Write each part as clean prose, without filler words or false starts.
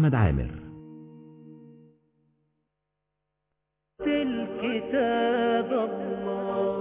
أحمد عامر. الكتاب الله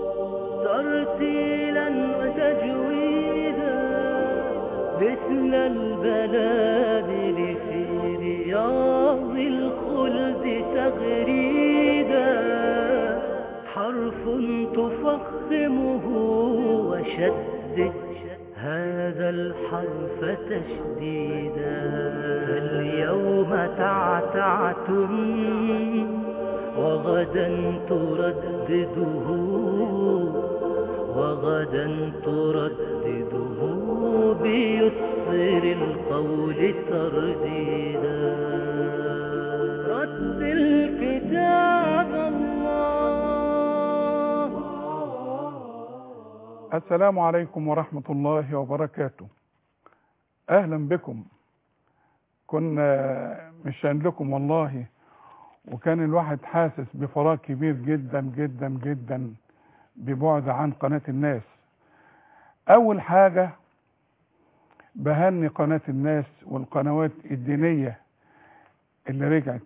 ترتيلا وتجويدا مثل البلادل في رياض الخلد تغريدا حرف تفخمه وشدد هذا الحرف تشديدا اليوم تعتعتم وغدا تردده بيسر القول ترديدا رتل كتاب الله. السلام عليكم ورحمة الله وبركاته. أهلا بكم. كنا مشان لكم والله، وكان الواحد حاسس بفراغ كبير جدا جدا جدا ببعد عن قناة الناس. أول حاجة بهني قناة الناس والقنوات الدينية اللي رجعت.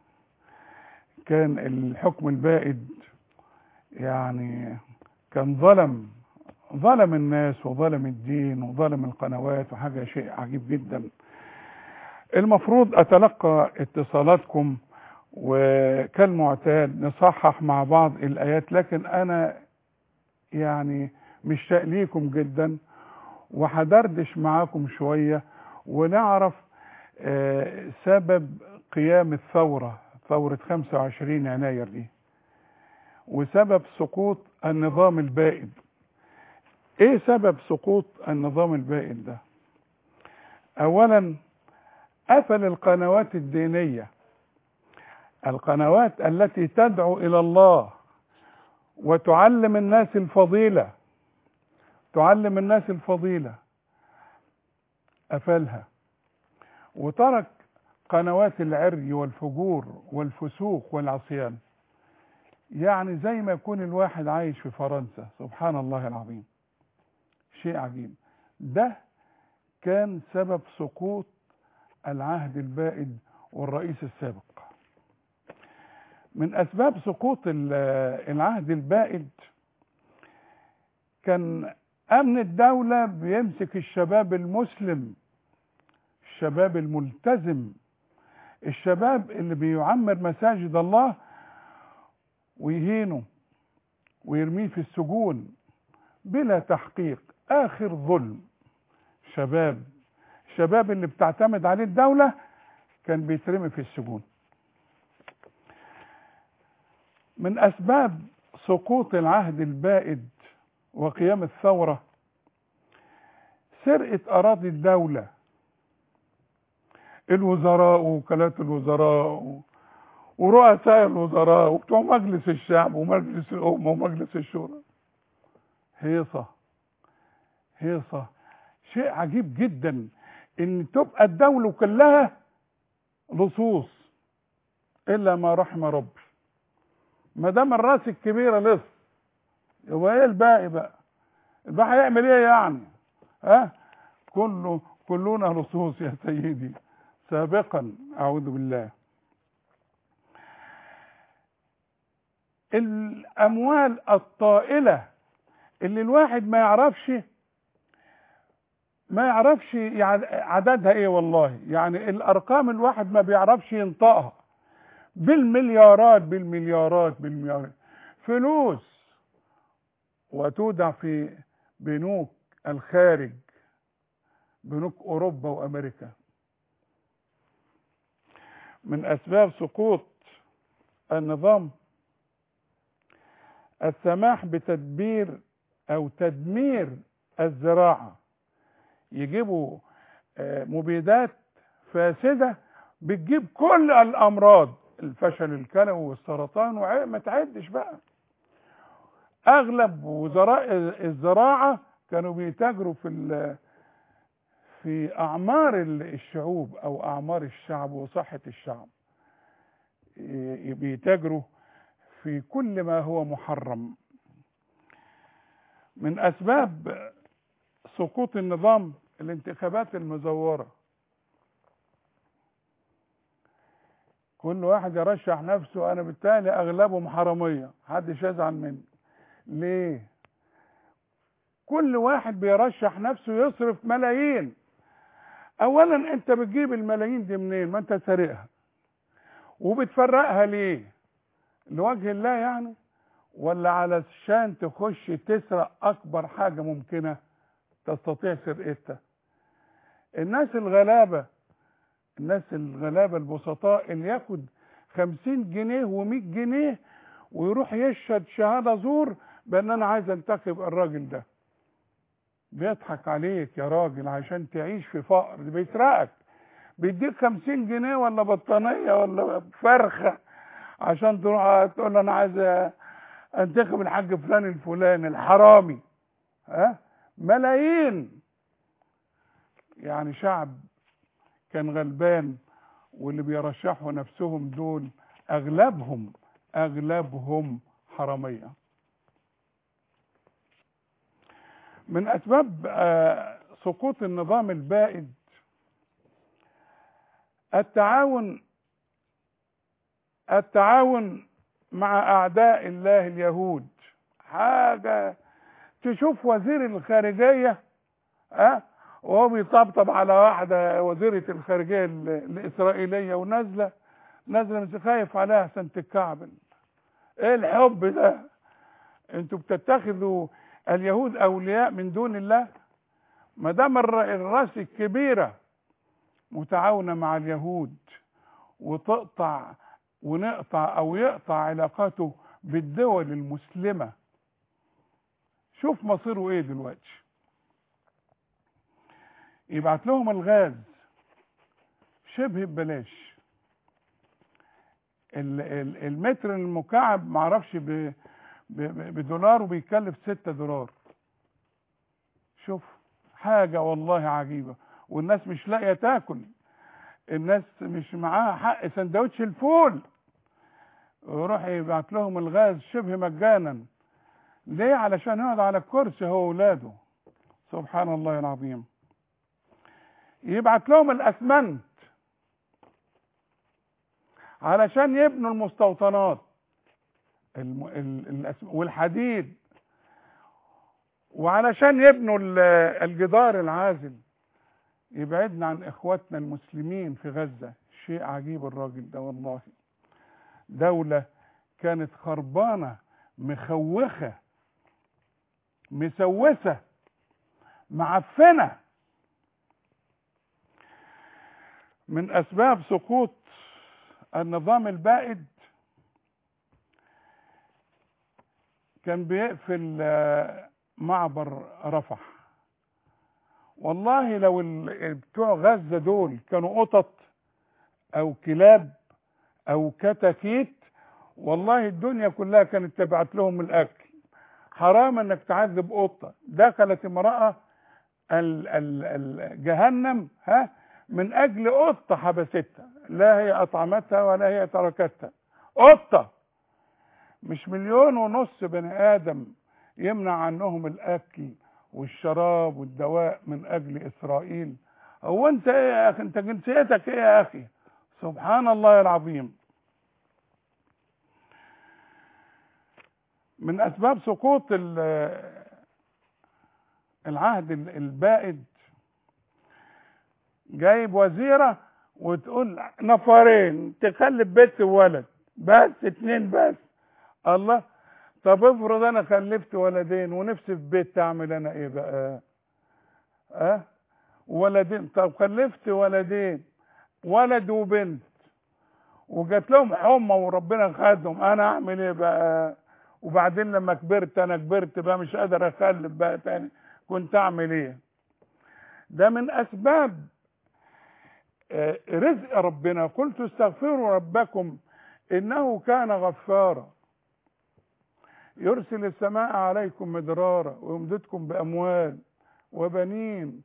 كان الحكم البائد يعني كان ظلم الناس وظلم الدين وظلم القنوات، وحاجة شيء عجيب جدا. المفروض أتلقى اتصالاتكم وكالمعتاد نصحح مع بعض الآيات، لكن أنا يعني مشتاق ليكم جدا وهدردش معاكم شوية ونعرف سبب قيام ثورة 25 يناير دي، وسبب سقوط النظام البائد. ايه سبب سقوط النظام البائد ده؟ اولا قفل القنوات الدينية، القنوات التي تدعو الى الله وتعلم الناس الفضيلة، قفلها وترك قنوات العري والفجور والفسوق والعصيان. يعني زي ما يكون الواحد عايش في فرنسا. سبحان الله العظيم، شيء عجيب. ده كان سبب سقوط العهد البائد والرئيس السابق. من أسباب سقوط العهد البائد كان أمن الدولة بيمسك الشباب المسلم، الشباب الملتزم، الشباب اللي بيعمر مساجد الله، ويهينه ويرميه في السجون بلا تحقيق. آخر ظلم. الشباب اللي بتعتمد عليه الدولة كان بيترمي في السجون. من أسباب سقوط العهد البائد وقيام الثورة سرقة أراضي الدولة، الوزراء ووكالات الوزراء ورؤساء الوزراء وبتوع مجلس الشعب ومجلس الأمة ومجلس الشورى. هيصة. شيء عجيب جدا ان تبقى الدولة كلها لصوص الا ما رحم ربي. ما دام الراس الكبيرة لص، يبقى ايه الباقي بقى؟ الباقي هيعمل ايه يعني؟ كلنا لصوص يا سيدي. سابقا اعوذ بالله. الاموال الطائلة اللي الواحد ما يعرفش عددها ايه والله. يعني الارقام الواحد ما بيعرفش ينطقها. بالمليارات فلوس، وتودع في بنوك الخارج، بنوك اوروبا وامريكا. من اسباب سقوط النظام السماح بتدبير او تدمير الزراعة. يجيبوا مبيدات فاسدة بتجيب كل الامراض، الفشل الكلوي والسرطان وما تعدش بقى. اغلب وزراء الزراعة كانوا بيتاجروا في اعمار الشعوب او اعمار الشعب وصحة الشعب. بيتاجروا في كل ما هو محرم. من اسباب سقوط النظام الانتخابات المزورة. كل واحد يرشح نفسه، انا بالتالي اغلبهم حراميه، محدش يزعل مني. ليه؟ كل واحد بيرشح نفسه يصرف ملايين. اولا انت بتجيب الملايين دي منين؟ ما انت سارقها. وبتفرقها ليه؟ لوجه الله يعني، ولا علشان تخش تسرق اكبر حاجه ممكنه تستطيع سرقتها؟ الناس الغلابه البسطاء اللي ياخد 50 جنيه و100 جنيه ويروح يشهد شهاده زور بان انا عايز انتخب الراجل ده، بيضحك عليك يا راجل عشان تعيش في فقر. بيسرقك، بيديك 50 جنيه ولا بطانيه ولا فرخه عشان تروح تقول له انا عايز انتخب الحاج فلان الفلاني الحرامي. ملايين. يعني شعب كان غلبان، واللي بيرشحوا نفسهم دول اغلبهم حراميه. من اسباب سقوط النظام البائد التعاون مع اعداء الله اليهود. حاجه تشوف وزير الخارجيه وهو بيطبطب على واحده وزيره الخارجيه الاسرائيليه ونازله مش خايف عليها عشان تتكعبل. ايه الحب ده؟ انتوا بتتخذوا اليهود اولياء من دون الله؟ ما دام الراس الكبيره متعاونه مع اليهود وتقطع ونقطع او يقطع علاقاته بالدول المسلمه، شوف مصيره ايه دلوقتي. يبعت لهم الغاز شبه ببلاش. المتر المكعب معرفش بدولار وبيكلف 6 دولار. شوف حاجة والله عجيبة. والناس مش لاقية تاكل، الناس مش معاها حق سندوتش الفول، ويروح يبعت لهم الغاز شبه مجانا. ليه؟ علشان يقعد على الكرسي هو وولاده. سبحان الله العظيم. يبعت لهم الاسمنت علشان يبنوا المستوطنات والحديد، وعلشان يبنوا الجدار العازل يبعدنا عن اخواتنا المسلمين في غزة. شيء عجيب الراجل ده والله. دولة كانت خربانة مخوخة مسوسة معفنة. من اسباب سقوط النظام البائد كان بيقفل معبر رفح. والله لو بتوع غزة دول كانوا قطط او كلاب او كتاكيت، والله الدنيا كلها كانت تبعت لهم الاكل. حرام انك تعذب قطة. دخلت امرأة جهنم من اجل قطة حبستها، لا هي اطعمتها ولا هي تركتها. قطة، مش 1.5 مليون بني ادم يمنع عنهم الاكل والشراب والدواء من اجل اسرائيل. هو انت ايه يا اخي؟ انت جنسيتك ايه يا اخي؟ سبحان الله العظيم. من اسباب سقوط العهد البائد، جايب وزيرة وتقول نفرين تخلف بنت وولد بس، 2 بس. الله، طب افرض انا خلفت ولدين ونفسي في بيت، اعمل انا ايه بقى؟ ولدين. طب خلفت ولدين، ولد وبنت، وجات لهم حمى وربنا خدهم، انا اعمل ايه بقى؟ وبعدين لما كبرت، انا كبرت بقى مش قادر اخلف بقى تاني، كنت اعمل ايه؟ ده من اسباب رزق ربنا. قلت استغفروا ربكم انه كان غفارا يرسل السماء عليكم مدرارا ويمددكم باموال وبنين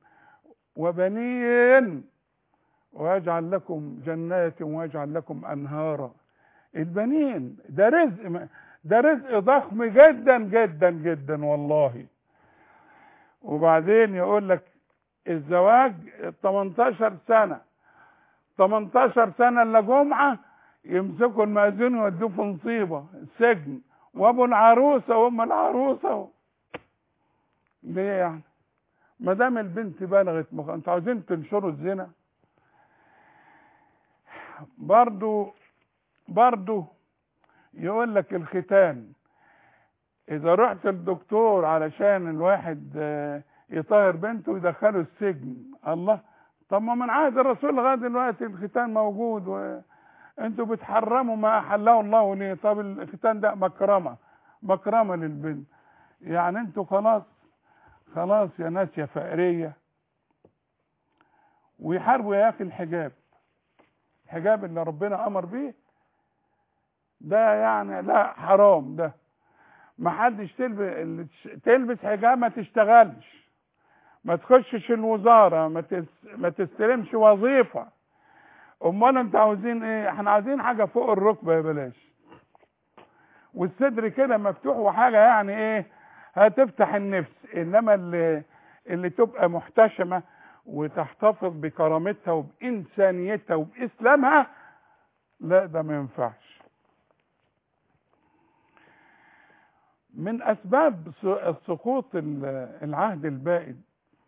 ويجعل لكم جنات ويجعل لكم انهارا. البنين ده رزق، ده رزق ضخم جدا جدا جدا والله. وبعدين يقول لك الزواج 18 سنة 18 سنة الا جمعة يمسكوا المأذون يودوه في نصيبه السجن، وابو العروسه وام العروسه. ليه يعني؟ ما دام البنت بلغت انتوا عاوزين تنشروا الزنا؟ برضو يقول لك الختان، اذا رحت الدكتور علشان الواحد يطهر بنته يدخله السجن. الله، طب ما من عهد الرسول لغايه دلوقتي الختان موجود، وانتوا بتحرموا ما احله الله ليه؟ طب الختان ده مكرمه للبنت. يعني انتوا خلاص يا ناس يا فقريه. ويحاربوا يا اخي الحجاب اللي ربنا امر بيه ده، يعني لا حرام ده. ما حدش تلبس حجاب، ما تشتغلش، ما تخشش الوزاره، ما تستلمش وظيفه. امال انتوا عاوزين ايه؟ احنا عاوزين حاجه فوق الركبه يا بلاش، والصدر كده مفتوح، وحاجه يعني ايه هتفتح النفس. انما اللي تبقى محتشمه وتحتفظ بكرامتها وبإنسانيتها وبإسلامها، لا ده ما ينفعش. من أسباب سقوط العهد البائد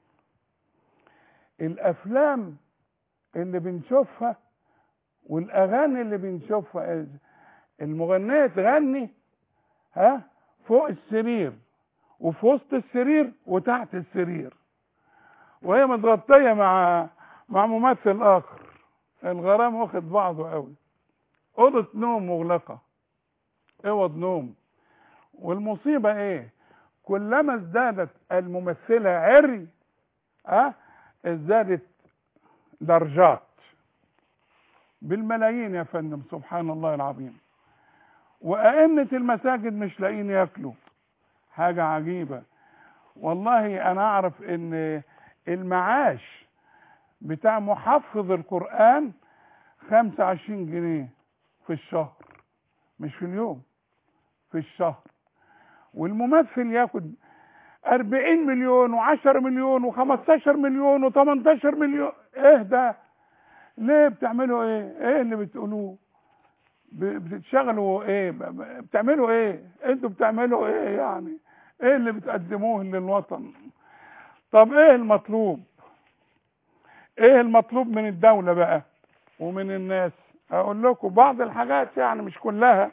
الأفلام اللي بنشوفها والأغاني اللي بنشوفها. المغنية تغني فوق السرير وفي وسط السرير وتحت السرير، وهي متغطية مع ممثل آخر. الغرام واخد بعضه قوي. أوضة نوم مغلقة، اوض نوم. والمصيبة ايه؟ كلما ازدادت الممثلة عري ازدادت درجات بالملايين يا فندم. سبحان الله العظيم. وأئمة المساجد مش لاقيين ياكلوا. حاجة عجيبة والله. أنا أعرف إن المعاش بتاع محفظ القرآن 25 جنيه في الشهر، مش في اليوم، في الشهر. والممثل ياخد 40 مليون و10 مليون و15 مليون و18 مليون. ايه ده؟ ليه بتعملوا ايه؟ ايه اللي بتقولوه؟ بتشتغلوا ايه؟ بتعملوا ايه؟ انتوا بتعملوا ايه يعني؟ ايه اللي بتقدموه للوطن؟ طب ايه المطلوب؟ ايه المطلوب من الدولة بقى ومن الناس؟ اقول لكم بعض الحاجات، يعني مش كلها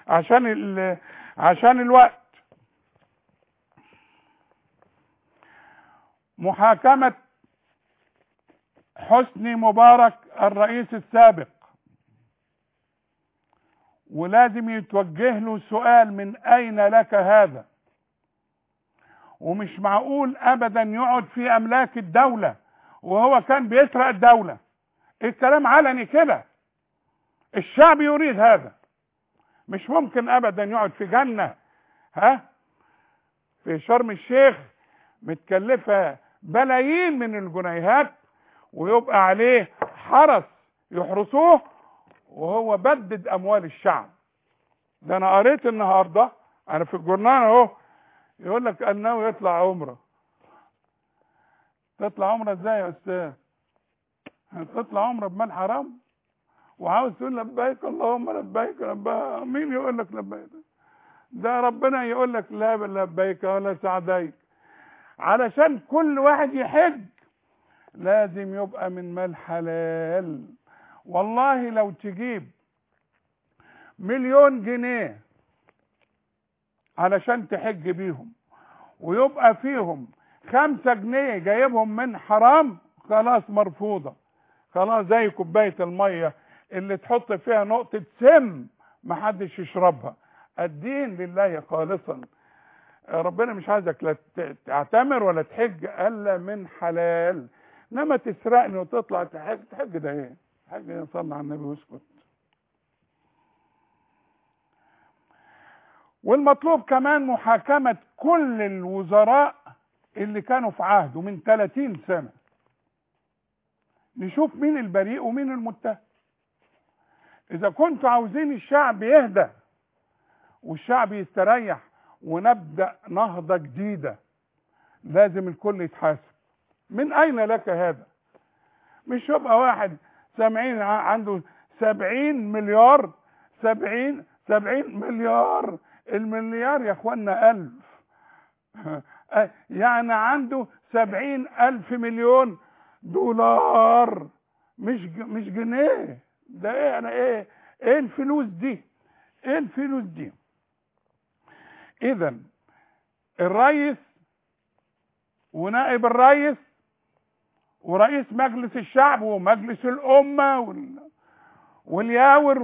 عشان الوقت. محاكمة حسني مبارك الرئيس السابق، ولازم يتوجه له سؤال: من أين لك هذا؟ ومش معقول أبدا يقعد في أملاك الدولة وهو كان بيسرق الدولة. الكلام علني كده، الشعب يريد هذا. مش ممكن أبدا يقعد في جنة في شرم الشيخ متكلفة بلايين من الجنيهات ويبقى عليه حرس يحرسوه وهو بدد اموال الشعب. ده انا قريت النهارده انا في الجورنال اهو، يقول لك انه يطلع عمره. تطلع عمره ازاي يا استاذ؟ تطلع عمره بمال حرام وعاوز تقول لبيك اللهم لبيك لبيك؟ مين يقول لك لبيك؟ ده ربنا يقول لك لا لبيك ولا سعديك. علشان كل واحد يحج لازم يبقى من مال حلال. والله لو تجيب 1,000,000 جنيه علشان تحج بيهم ويبقى فيهم 5 جنيه جايبهم من حرام، خلاص مرفوضة. خلاص زي كوباية المية اللي تحط فيها نقطة سم محدش يشربها. الدين لله خالصا. ربنا مش عايزك لا تعتمر ولا تحج الا من حلال. انما تسرقني وتطلع تحج ده ايه؟ حاجه صلى على النبي واسكت. والمطلوب كمان محاكمه كل الوزراء اللي كانوا في عهده من 30 سنه، نشوف مين البريء ومين المتهم. اذا كنتوا عاوزين الشعب يهدى والشعب يستريح ونبدأ نهضة جديدة، لازم الكل يتحاسب. من أين لك هذا؟ مش يبقى واحد سامعين عنده 70 مليار. 70 مليار. المليار يا اخوانا 1000. يعني عنده 70,000 مليون دولار، مش جنيه. ده ايه؟ انا ايه الفلوس دي؟ ايه الفلوس دي؟ اذا الرئيس ونائب الرئيس ورئيس مجلس الشعب ومجلس الامه والياور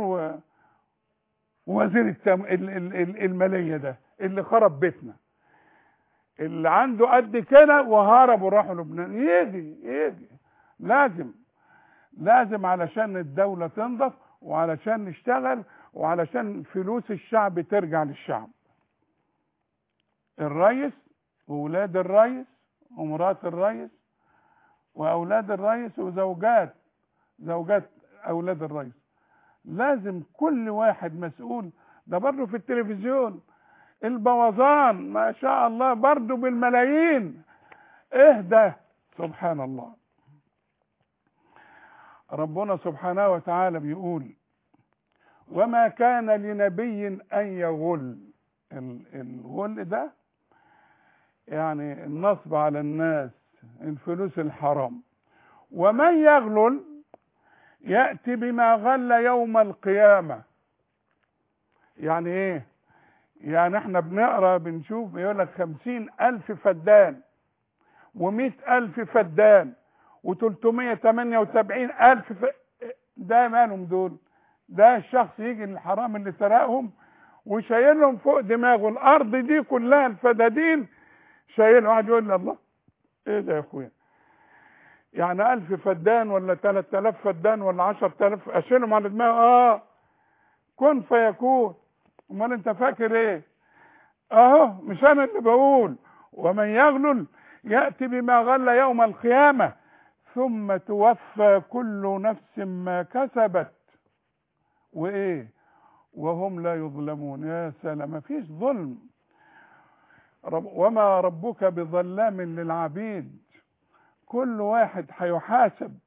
ووزير الماليه ده اللي خرب بيتنا، اللي عنده قد كده وهرب وراحوا لبنان. يجي لازم علشان الدولة تنضف، وعلشان نشتغل، وعلشان فلوس الشعب ترجع للشعب. الرئيس وولاد الرئيس ومرات الرئيس واولاد الرئيس وزوجات اولاد الرئيس، لازم كل واحد مسؤول. ده برضه في التلفزيون البوظان ما شاء الله برضه بالملايين. ايه ده؟ سبحان الله. ربنا سبحانه وتعالى بيقول: وما كان لنبي ان يغل. الغل ده يعني النصب على الناس، الفلوس الحرام. ومن يغلل يأتي بما غل يوم القيامة. يعني ايه؟ يعني احنا بنقرأ بنشوف يقول لك 50,000 فدان و100,000 فدان و378,000 ده مالهم دول؟ ده الشخص يجي الحرام اللي سرقهم وشايلهم فوق دماغه الارض دي كلها الفدادين شايلهم. واحد يقول لي: الله، ايه ده يا اخويا؟ يعني 1000 فدان ولا 3000 فدان ولا 10,000 اشيلهم على دماغي؟ كن فيكون. امال انت فاكر ايه؟ اهو مش انا اللي بقول. ومن يغلل يأتي بما غل يوم القيامة ثم توفى كل نفس ما كسبت وايه وهم لا يظلمون. يا سلام، ما فيش ظلم. وما ربك بظلام للعبيد. كل واحد هيحاسب.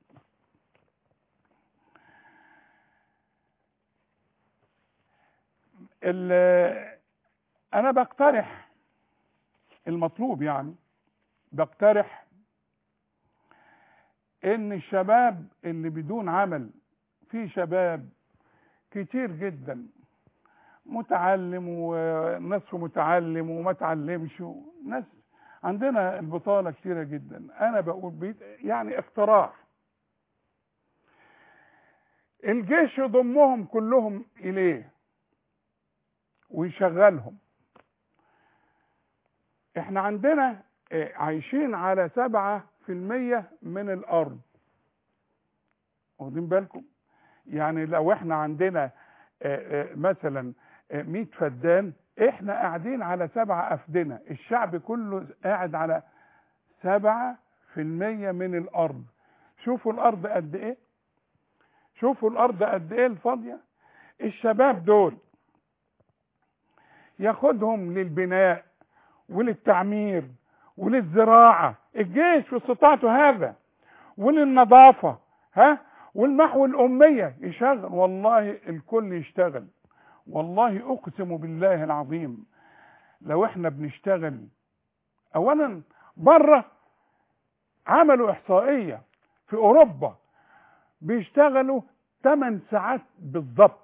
انا بقترح المطلوب، يعني بقترح ان الشباب اللي بدون عمل، في شباب كتير جدا متعلم ونصف متعلم وما تعلمش، ناس عندنا البطالة كتيرة جدا. انا بقول يعني اقتراح: الجيش يضمهم كلهم اليه ويشغلهم. احنا عندنا عايشين على 7% من الارض، واخدين بالكم؟ يعني لو احنا عندنا مثلا 100 فدان، احنا قاعدين على 7 أفدنة. الشعب كله قاعد على 7% من الارض. شوفوا الارض قد ايه، شوفوا الارض قد ايه الفاضية. الشباب دول ياخدهم للبناء وللتعمير وللزراعة، الجيش في استطاعته هذا، وللنظافة والمحو الأمية يشغل. والله الكل يشتغل. والله أقسم بالله العظيم لو احنا بنشتغل. أولا بره عملوا إحصائية في أوروبا بيشتغلوا 8 ساعات بالضبط.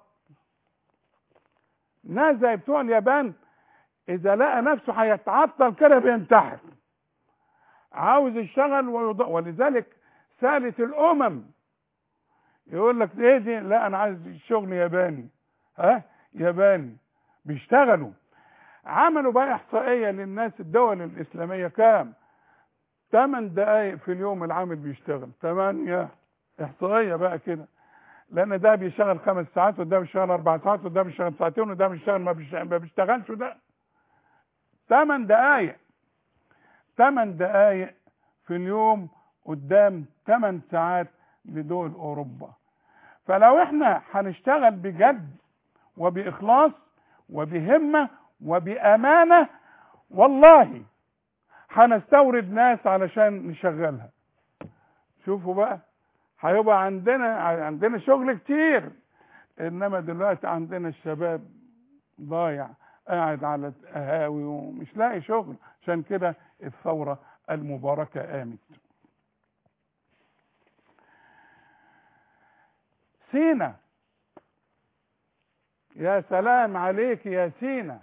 ناس زي بتوع اليابان إذا لقى نفسه هيتعطل كده بينتحر، عاوز يشتغل ولذلك سالت الأمم يقول لك ايه دي؟ لا انا عايز شغل ياباني. ياباني بيشتغلوا. عملوا بقى احصائيه للناس الدول الاسلاميه كام؟ 8 دقائق في اليوم العامل بيشتغل. 8 احصائيه بقى كده، لان ده بيشتغل 5 ساعات وده بيشتغل 4 ساعات وده بيشتغل 2 ساعات وده بيشتغل ما بيشتغلش وده 8 دقائق. 8 دقائق في اليوم قدام 8 ساعات لدول اوروبا. فلو احنا هنشتغل بجد وبإخلاص وبهمة وبأمانة، والله هنستورد ناس علشان نشغلها. شوفوا بقى، هيبقى عندنا شغل كتير. انما دلوقتي عندنا الشباب ضايع قاعد على قهاوي ومش لاقي شغل. عشان كده الثورة المباركة قامت. سينا، يا سلام عليك يا سينا.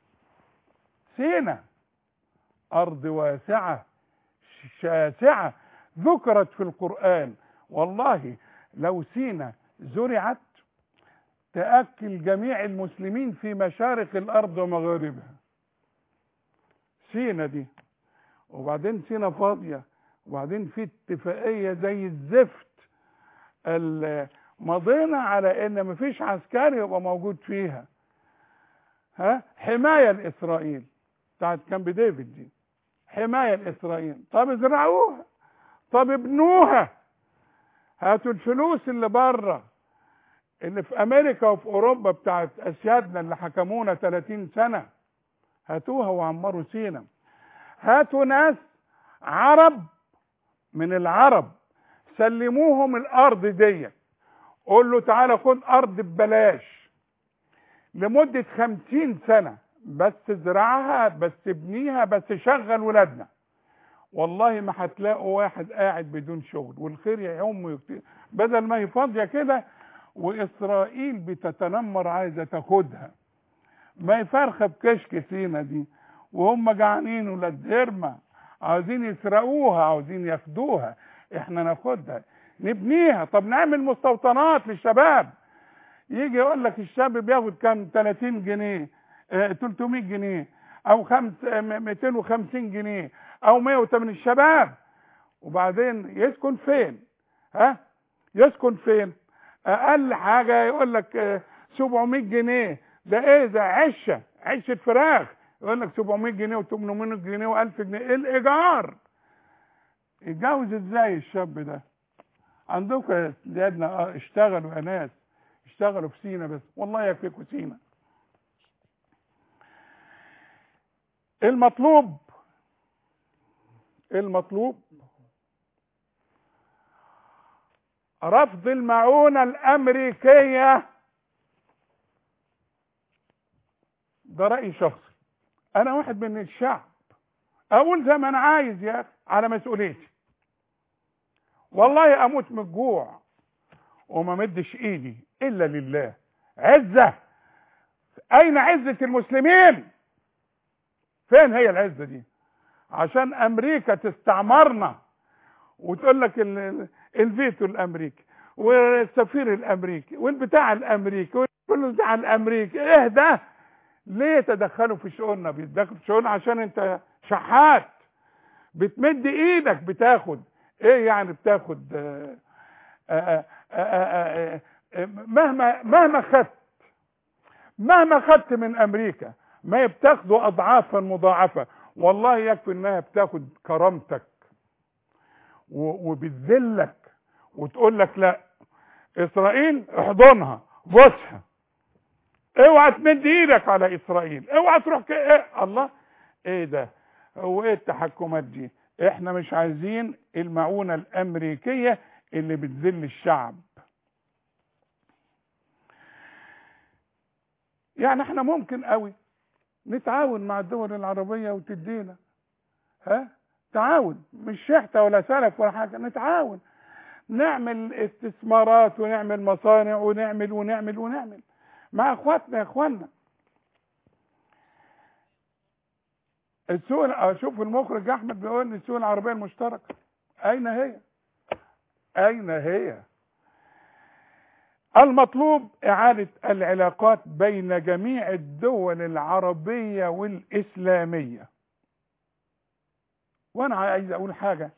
سينا أرض واسعة شاسعة ذكرت في القرآن. والله لو سينا زرعت تأكل جميع المسلمين في مشارق الأرض ومغاربها. سينا دي، وبعدين سينا فاضية، وبعدين في اتفاقية زي الزفت مضينا على ان مفيش عسكري يبقى موجود فيها، حماية لإسرائيل بتاعت كامب ديفيد دي، حماية لإسرائيل. طب ازرعوها، طب ابنوها، هاتوا الفلوس اللي بره اللي في امريكا وفي اوروبا بتاعت اسيادنا اللي حكمونا 30 سنة، هاتوها وعمروا سينا. هاتوا ناس عرب من العرب سلموهم الارض دي، قول له تعالى خد ارض ببلاش لمدة 50 سنة، بس ازرعها، بس ابنيها، بس شغل ولادنا. والله ما هتلاقوا واحد قاعد بدون شغل، والخير يعم يكتير، بدل ما هي فاضية كده واسرائيل بتتنمر عايزة تاخدها. ما هي فرخة بكشك سينا دي، وهم جعانين ولاد هرمة عاوزين يسرقوها، عاوزين ياخدوها، احنا ناخدها نبنيها. طب نعمل مستوطنات للشباب. يجي يقول لك الشاب بياخد كام؟ 30 جنيه، 300 جنيه، او 250 جنيه، او 180. الشباب وبعدين يسكن فين؟ يسكن فين؟ اقل حاجه يقول لك 700 جنيه. ده ايه ده؟ عشه فراخ. يقول لك 700 جنيه و800 جنيه و1000 جنيه. ايه الايجار؟ يتجوز ازاي الشاب ده؟ عندكم يا سيادنا اشتغلوا يا ناس، اشتغلوا في سينا بس، والله يكفيكوا سينا. المطلوب رفض المعونة الأمريكية. ده رأي شخصي، أنا واحد من الشعب أقول زي ما أنا عايز يا أخي على مسؤوليتي. والله أموت من الجوع وما مدش إيدي إلا لله. عزة، أين عزة المسلمين؟ فين هي العزة دي؟ عشان أمريكا تستعمرنا وتقول لك الفيتو الأمريكي والسفير الأمريكي والبتاع الأمريكي والكل بتاع الأمريكي. إيه ده؟ ليه تدخلوا في شؤوننا؟ بيتدخلوا في شؤوننا عشان أنت شحات بتمد إيدك بتاخد. إيه يعني بتاخد؟ مهما خدت من أمريكا ما بتاخدوا أضعافا مضاعفة. والله يكفي إنها بتاخد كرامتك وبتذلك وتقول لك لا، اسرائيل احضنها بوسها، اوعى تمد ايدك على اسرائيل، اوعى تروح إيه؟ الله، ايه ده؟ هو ايه التحكمات دي؟ احنا مش عايزين المعونة الامريكية اللي بتذل الشعب. يعني احنا ممكن قوي نتعاون مع الدول العربية وتدينا تعاون، مش شحتة ولا سلف ولا حاجة، نتعاون نعمل استثمارات ونعمل مصانع ونعمل مع اخواتنا. يا اخوانا السوق، شوف المخرج احمد بيقول لي السوق العربية المشتركة اين هي؟ المطلوب اعادة العلاقات بين جميع الدول العربية والاسلامية. وانا عايز اقول حاجة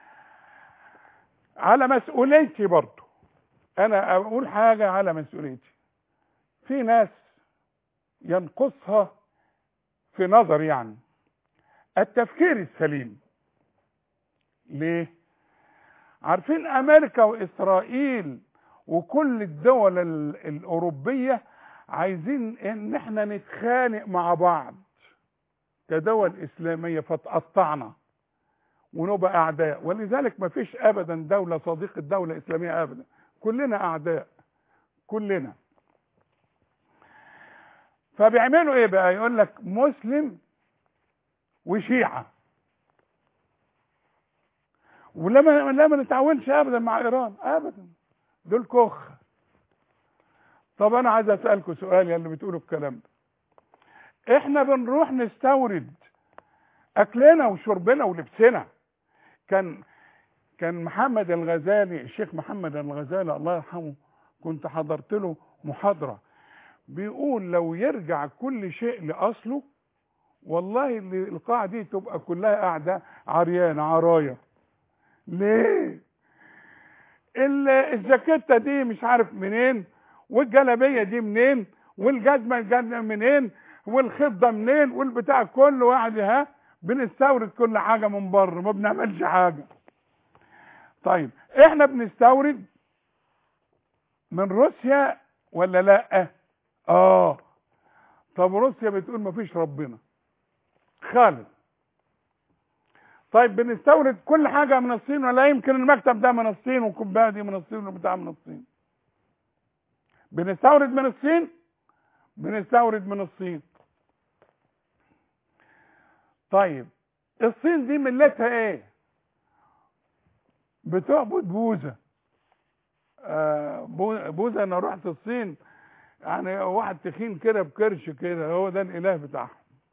على مسؤوليتي برضو، انا اقول حاجة على مسؤوليتي. في ناس ينقصها في نظر يعني التفكير السليم. ليه؟ عارفين امريكا واسرائيل وكل الدول الاوروبية عايزين ان احنا نتخانق مع بعض كدول اسلامية فتقطعنا ونبقى اعداء. ولذلك ما فيش ابدا دولة صديقة دولة اسلامية ابدا، كلنا اعداء كلنا. فبيعملوا ايه بقى؟ يقول لك مسلم وشيعة. ولما ما نتعاونش ابدا مع ايران ابدا، دول كخ. طب انا عايز اسالكم سؤال يا اللي بتقولوا الكلام ده، احنا بنروح نستورد اكلنا وشربنا ولبسنا. كان محمد الغزالي، الشيخ محمد الغزالي الله يرحمه، كنت حضرت له محاضرة بيقول لو يرجع كل شيء لأصله والله اللي القاعة دي تبقى كلها قاعدة عريانة عراية. ليه؟ الجاكيتة دي مش عارف منين، والجلابية دي منين، والجزمة منين، والخيط ده منين، والبتاع كله قاعد بنستورد كل حاجة من بره، ما بنعملش حاجة. طيب احنا بنستورد من روسيا ولا لا؟ طب روسيا بتقول ما فيش ربنا خالص. طيب بنستورد كل حاجة من الصين ولا يمكن المكتب ده من الصين والكوباية دي من الصين والبتاع من الصين؟ بنستورد من الصين، بنستورد من الصين. طيب الصين دي ملتها ايه؟ بتعبد بوذا. بوذا. انا رحت الصين يعني واحد تخين كده بكرش كده، هو ده الاله بتاعهم.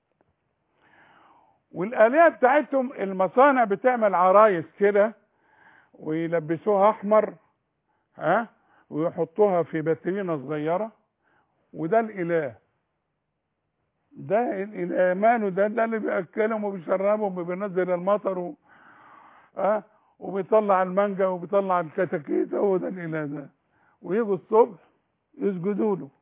والآلهة بتاعتهم المصانع بتعمل عرايس كده ويلبسوها احمر ويحطوها في باترينة صغيرة، وده الاله. ده الاله ماله؟ ده اللي بياكلهم وبيشربهم وبينزل المطر وبيطلع المانجا وبيطلع الكتاكيت، هو ده الاله ده. ويجوا الصبح يسجدوا له.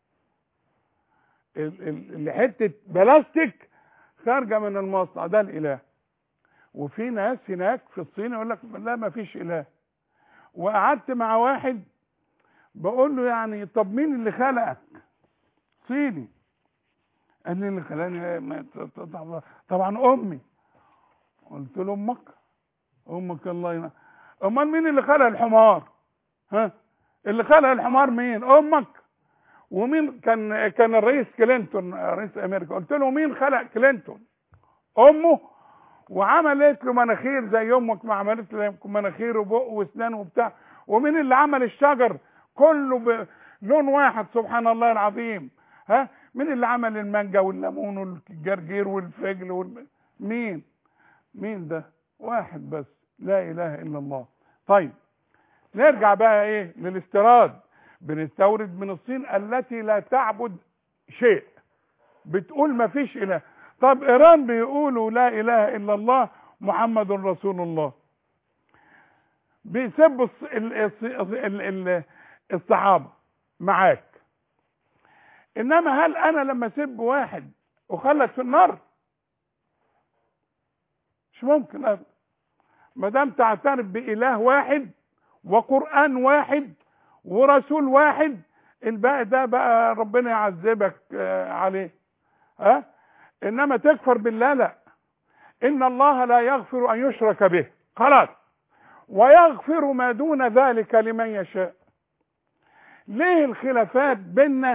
اللي حته بلاستيك خارجه من المصنع ده الاله. وفي ناس هناك في الصين يقول لك لا ما فيش اله. وقعدت مع واحد بقول له يعني طب مين اللي خلقك؟ صيني. قال لي اللي خلاني طبعا امي. قلت له امك الله ينعم. امال مين اللي خلق الحمار؟ اللي خلق الحمار مين؟ امك. ومين كان الرئيس كلينتون رئيس امريكا، قلت له مين خلق كلينتون؟ امه. وعملت له مناخير زي امك ما عملت له مناخير وبق واسنان وبتاع. ومين اللي عمل الشجر كله بلون واحد؟ سبحان الله العظيم. مين اللي عمل المانجا والليمون والجرجير والفجل مين ده؟ واحد بس، لا اله الا الله. طيب نرجع بقى ايه للاستيراد. بنستورد من الصين التي لا تعبد شيء، بتقول ما فيش اله. طب ايران بيقولوا لا اله الا الله محمد رسول الله، بيسبوا الصحابه معاك. انما هل انا لما اسب واحد اخلد في النار؟ مش ممكن ابدا. ما دام تعترف باله واحد وقران واحد ورسول واحد، الباقي ده بقى ربنا يعذبك عليه. انما تكفر بالله لا. ان الله لا يغفر ان يشرك به، خلاص، ويغفر ما دون ذلك لمن يشاء. ليه الخلافات بيننا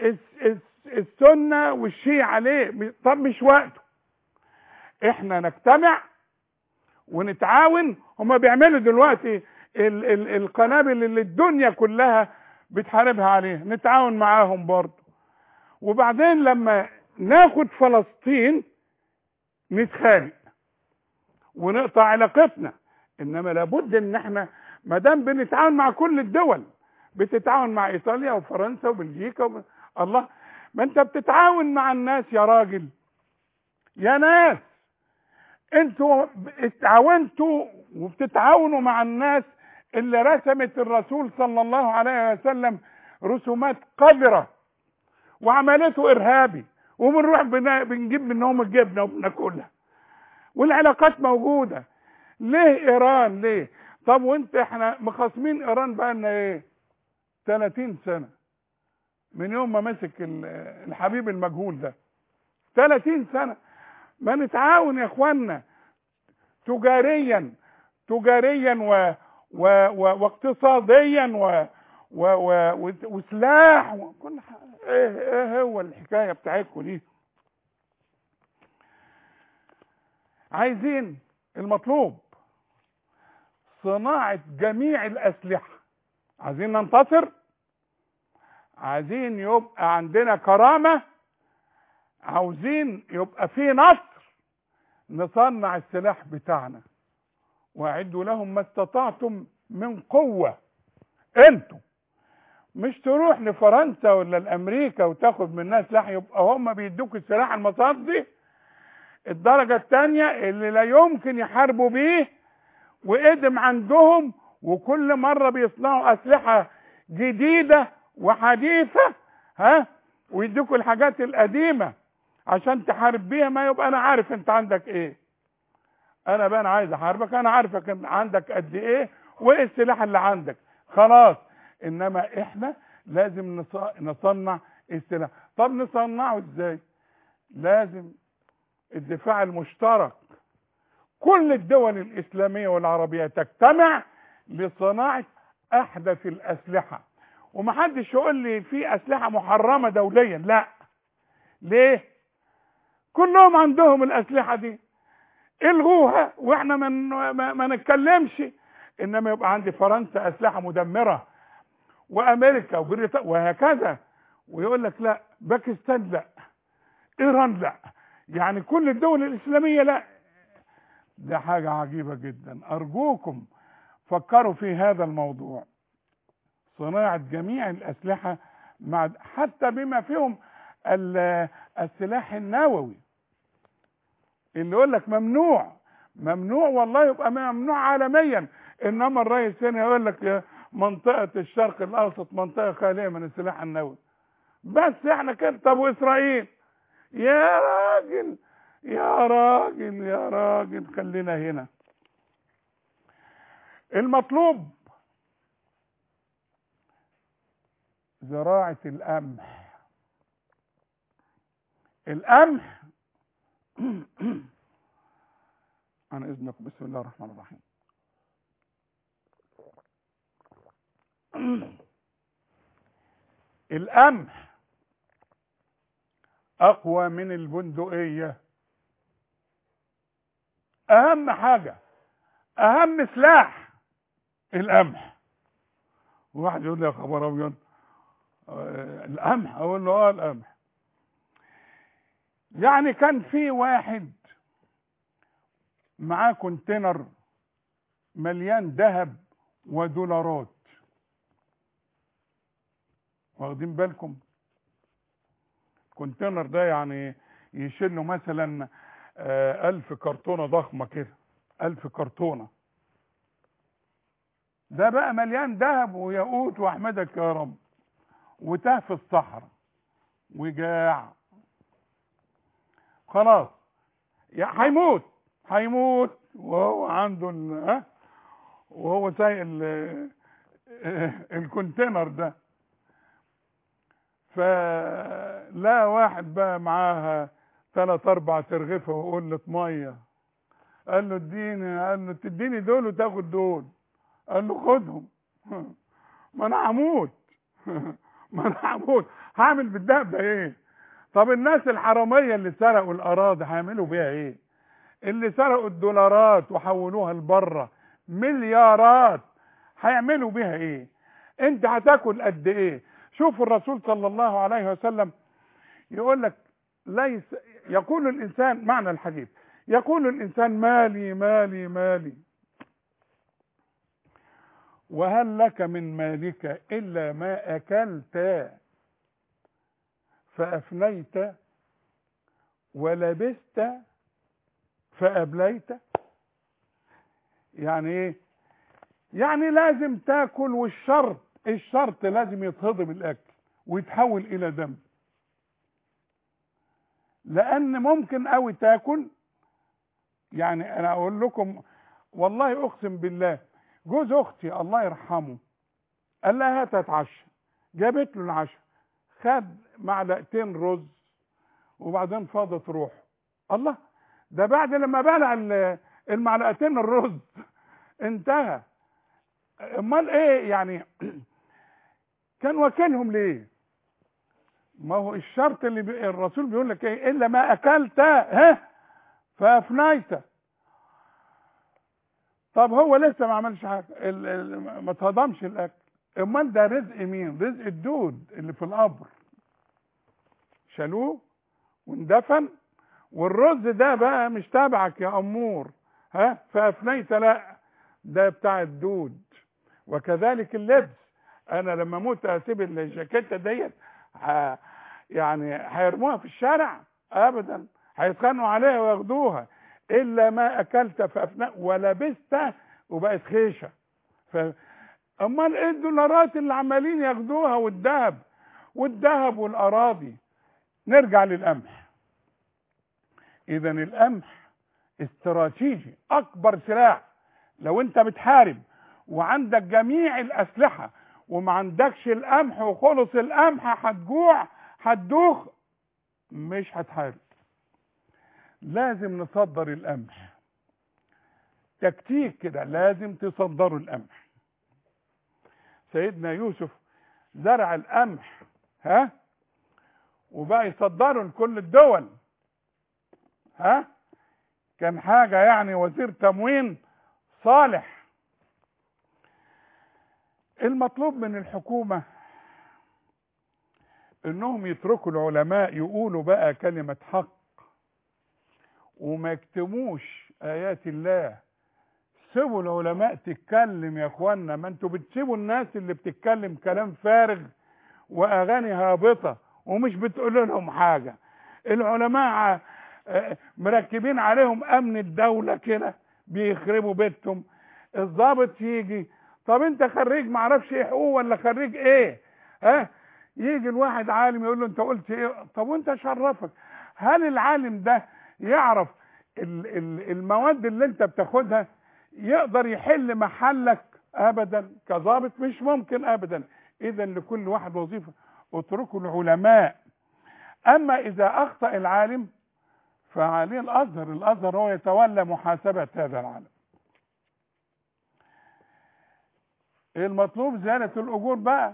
السنة والشيعة ليه؟ طب مش وقته. احنا نجتمع ونتعاون. هما بيعملوا دلوقتي القنابل اللي الدنيا كلها بتحاربها عليها، نتعاون معاهم برضه. وبعدين لما ناخد فلسطين نتخانق ونقطع علاقتنا. انما لابد ان احنا ما دام بنتعاون مع كل الدول، بتتعاون مع ايطاليا وفرنسا وبلجيكا الله، ما انت بتتعاون مع الناس يا راجل. يا ناس انتوا اتعاونتوا وبتتعاونوا مع الناس اللي رسمت الرسول صلى الله عليه وسلم رسومات قذرة وعملته ارهابي، وبنروح بنجيب منهم الجبنه وبناكلها، والعلاقات موجوده. ليه ايران؟ ليه؟ طب وانت احنا مخاصمين ايران بقى لنا ايه؟ 30 سنه من يوم ما مسك الحبيب المجهول ده. 30 سنه. ما نتعاون يا اخوانا تجاريا واقتصاديا وسلاح وكل حاجه. ايه هو الحكايه بتاعتكم دي؟ عايزين المطلوب صناعه جميع الاسلحه. عايزين ننتصر، عايزين يبقى عندنا كرامه، عاوزين يبقى في نصر، نصنع السلاح بتاعنا. واعدوا لهم ما استطعتم من قوه. انتوا مش تروح لفرنسا ولا لامريكا وتاخد منها سلاح يبقى هم بيدوك السلاح المصدي الدرجه الثانيه اللي لا يمكن يحاربوا بيه، وقدم عندهم، وكل مره بيصنعوا اسلحه جديده وحديثه، ويدوكوا الحاجات القديمه عشان تحارب بيها. ما يبقى انا عارف انت عندك ايه، انا بقى انا عايز احاربك، انا عارفك عندك قد ايه وايه السلاح اللي عندك، خلاص. انما احنا لازم نصنع السلاح. طب نصنعه ازاي؟ لازم الدفاع المشترك، كل الدول الاسلاميه والعربيه تجتمع لصناعه احدث الاسلحه. ومحدش يقول لي في اسلحه محرمه دوليا، لا. ليه؟ كلهم عندهم الاسلحه دي، الغوها واحنا ما نتكلمش. انما يبقى عندي فرنسا اسلحه مدمره، وامريكا وبريطانيا وهكذا، ويقول لك لا، باكستان لا، ايران لا، يعني كل الدول الاسلاميه لا. ده حاجه عجيبه جدا. ارجوكم فكروا في هذا الموضوع، صناعه جميع الاسلحه، مع حتى بما فيهم السلاح النووي اللي يقول لك ممنوع والله يبقى ممنوع عالميا. انما الرئيس هنا يقول لك منطقه الشرق الاوسط منطقه خاليه من السلاح النووي. بس احنا كده. طب واسرائيل؟ يا راجل يا راجل يا راجل، خلينا هنا. المطلوب زراعه القمح. القمح عن اذنكم، بسم الله الرحمن الرحيم. القمح اقوى من البندقية. اهم حاجة، اهم سلاح القمح. واحد يقول لي يا خبر ابيض القمح، اقول له القمح. يعني كان في واحد معاه كونتينر مليان ذهب ودولارات، واخدين بالكم؟ الكونتينر ده يعني يشيل له مثلا 1000 كرتونه ضخمه كده، 1000 كرتونه. ده بقى مليان ذهب وياقوت واحمدك يا رب، وتاه في الصحراء وجاع، خلاص هيموت وهو عنده وهو سايق الكونتينر ده. فلا واحد بقى معاها 3-4 ترغفه وقلة ميه، قال له اديني، قال له تديني دول وتاخد دول؟ قال له خدهم. ما انا هموت ما انا هموت، هعمل بالدهب ده ايه؟ طب الناس الحراميه اللي سرقوا الاراضي هيعملوا بيها ايه؟ اللي سرقوا الدولارات وحولوها لبره مليارات هيعملوا بيها ايه؟ انت هتاكل قد ايه؟ شوف الرسول صلى الله عليه وسلم يقول لك ليس، يقول الانسان، معنى الحديث، يقول الانسان مالي مالي مالي، وهل لك من مالك الا ما اكلت فافنيت ولبست فابليت. يعني ايه؟ يعني لازم تاكل، والشرط لازم يتهضم الاكل ويتحول الى دم، لان ممكن قوي تاكل. يعني انا اقول لكم والله اقسم بالله، جوز اختي الله يرحمه قال لها هات اتعشى، جابت له العشاء، خد معلقتين رز وبعدين فاضت روحه. الله، ده بعد لما بلع المعلقتين الرز انتهى. امال ايه يعني؟ كان واكلهم ليه؟ ما هو الشرط اللي الرسول بيقول لك ايه؟ الا ما اكلت فافنيت. طب هو لسه ما عملش حاجه، ما اتهضمش الاكل. امال ده رزق مين؟ رزق الدود اللي في القبر، شالوه واندفن. والرز ده بقى مش تبعك يا امور، فافنيت، لا، ده بتاع الدود. وكذلك اللبس، انا لما اموت اسيب الجاكيته ديت يعني هيرموها في الشارع؟ ابدا، هيتخانقوا عليها وياخدوها. الا ما اكلت فافنيت ولبست وبقت خيشه. امال ايه الدولارات اللي عمالين ياخدوها؟ والذهب والاراضي. نرجع للقمح. اذا القمح استراتيجي، اكبر سلاح. لو انت بتحارب وعندك جميع الاسلحه وما عندكش القمح وخلص القمح، هتجوع، هتدوخ، مش هتحارب. لازم نصدر القمح، تكتيك كده، لازم تصدروا القمح. سيدنا يوسف زرع القمح وبقى يصدره لكل الدول. كان حاجة يعني وزير تموين صالح. المطلوب من الحكومة انهم يتركوا العلماء يقولوا بقى كلمة حق، وما يكتموش آيات الله. سيبوا العلماء تتكلم يا اخوانا، ما انتوا بتسيبوا الناس اللي بتتكلم كلام فارغ واغاني هابطة ومش بتقولوا لهم حاجة. العلماء مركبين عليهم امن الدولة كده، بيخربوا بيتهم. الضابط يجي، طب انت خريج معرفش ايه حقوق ولا خريج ايه؟ يجي الواحد عالم يقول له انت قلت ايه؟ طب وانت شرفك؟ هل العالم ده يعرف المواد اللي انت بتاخدها؟ يقدر يحل محلك؟ ابدا. كضابط مش ممكن ابدا. اذا لكل واحد وظيفة. اتركوا العلماء. اما اذا اخطأ العالم فعليه الازهر هو يتولى محاسبة هذا العالم. المطلوب زيادة الاجور بقى.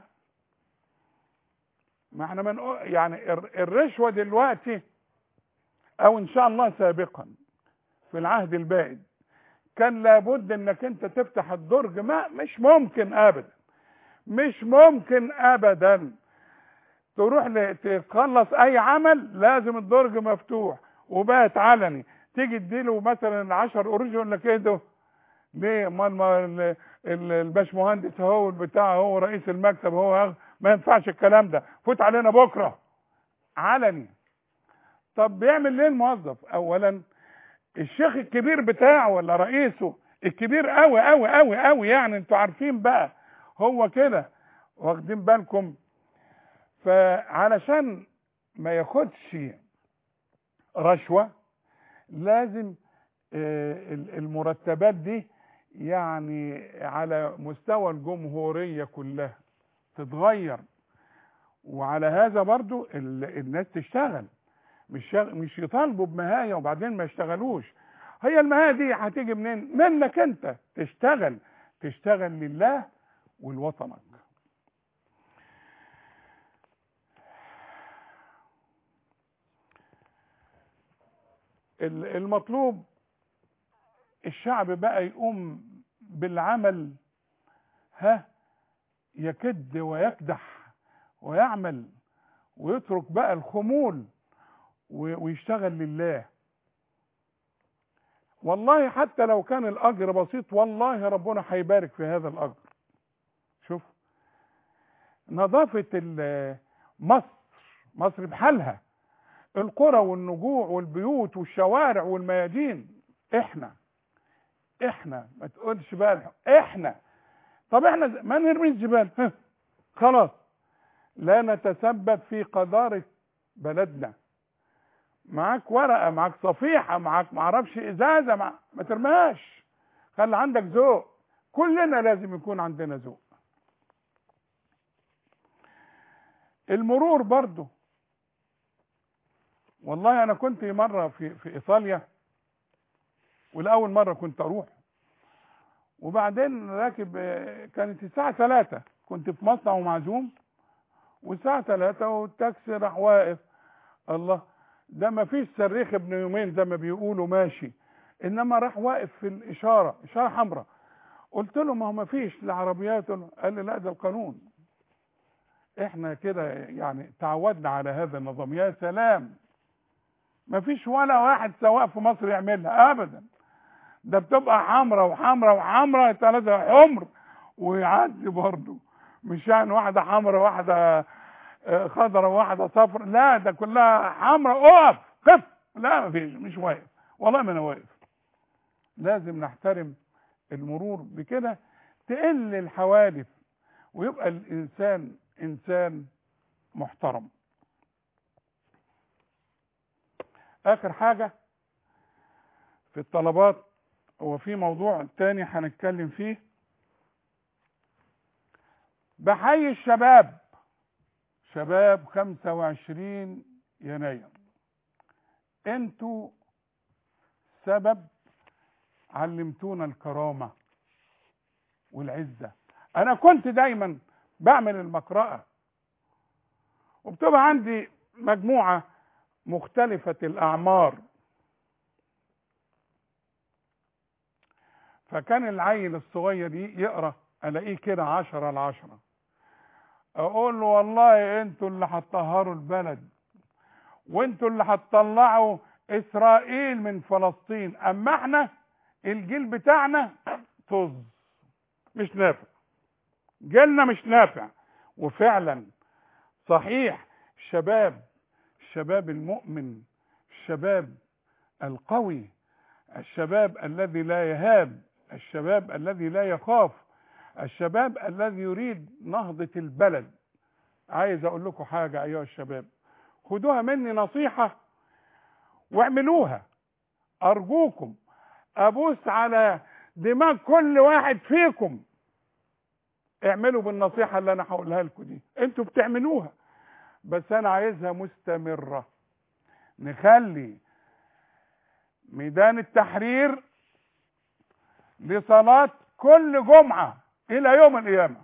ما احنا يعني الرشوة دلوقتي، او ان شاء الله سابقا في العهد البائد، كان لابد انك انت تفتح الدرج. ما مش ممكن ابدا، مش ممكن ابدا تروح تخلص اي عمل لازم الدرج مفتوح وبقت علني. تيجي تديله مثلا 10 قروش يقول لك ايه ده؟ ليه؟ امال الباشمهندس هو البتاع، هو رئيس المكتب، هو ما ينفعش الكلام ده، فوت علينا بكره علني. طب بيعمل ليه الموظف؟ اولا الشيخ الكبير بتاعه ولا رئيسه الكبير قوي قوي قوي قوي، يعني انتوا عارفين بقى هو كده، واخدين بالكم؟ فعلشان ما ياخدش رشوة لازم المرتبات دي يعني على مستوى الجمهورية كلها تتغير. وعلى هذا برضو الناس تشتغل، مش يطالبوا بمهاية وبعدين ما يشتغلوش. هي المهاية دي هتيجي منين؟ منك انت. تشتغل لله ولوطنك. المطلوب الشعب بقى يقوم بالعمل، يكد ويكدح ويعمل ويترك بقى الخمول ويشتغل لله. والله حتى لو كان الاجر بسيط، والله ربنا هيبارك في هذا الاجر. شوف نظافة مصر بحالها، القرى والنجوع والبيوت والشوارع والميادين، احنا ما تقولش بقى احنا. طب احنا ما نرمي الزبالة، خلاص لا نتسبب في قذارة بلدنا. معاك ورقة، معاك صفيحة، معاك معرفش ازازة، ما ترماش. خلي عندك ذوق. كلنا لازم يكون عندنا ذوق. المرور برضو. والله انا كنت مرة في ايطاليا، والاول مرة كنت اروح، وبعدين راكب، كانت الساعة 3، كنت في مصنع ومعزوم، والساعة 3 والتاكسي راح واقف. الله، ده ما فيش صريخ ابن يومين زي ما بيقولوا ماشي، انما راح واقف في الاشاره، اشاره حمراء. قلت له ما هو ما فيش العربيات. قال لي لا ده القانون. احنا كده يعني تعودنا على هذا النظام. يا سلام، ما فيش ولا واحد سواق في مصر يعملها ابدا. ده بتبقى حمراء وحمراء وحمراء، 3 حمر ويعدي برضه. مش يعني واحده حمراء واحده خضراء واحده صفر، لا ده كلها حمراء. اقف قف. لا ما فيش، مش واقف والله ما انا واقف. لازم نحترم المرور، بكده تقل الحوادث ويبقى الانسان انسان محترم. اخر حاجه في الطلبات، هو في موضوع تاني هنتكلم فيه. بحيي الشباب، شباب 25 يناير، انتوا سبب علمتونا الكرامة والعزة. انا كنت دايما بعمل المقرأة، وبتبقى عندي مجموعة مختلفة الأعمار، فكان العيل الصغير يقرأ ألاقيه كده 10/10. أقول له والله أنتوا اللي هتطهروا البلد، وأنتوا اللي هتطلعوا إسرائيل من فلسطين، أما إحنا الجيل بتاعنا طز، مش نافع، جيلنا مش نافع. وفعلا صحيح، الشباب المؤمن، الشباب القوي، الشباب الذي لا يهاب، الشباب الذي لا يخاف، الشباب الذي يريد نهضة البلد. عايز اقول لكم حاجة ايها الشباب، خدوها مني نصيحة واعملوها ارجوكم. ابوس على دماغ كل واحد فيكم، اعملوا بالنصيحة اللي انا هقولها لكم دي. انتوا بتعملوها بس انا عايزها مستمرة. نخلي ميدان التحرير لصلاة كل جمعة الى يوم القيامة.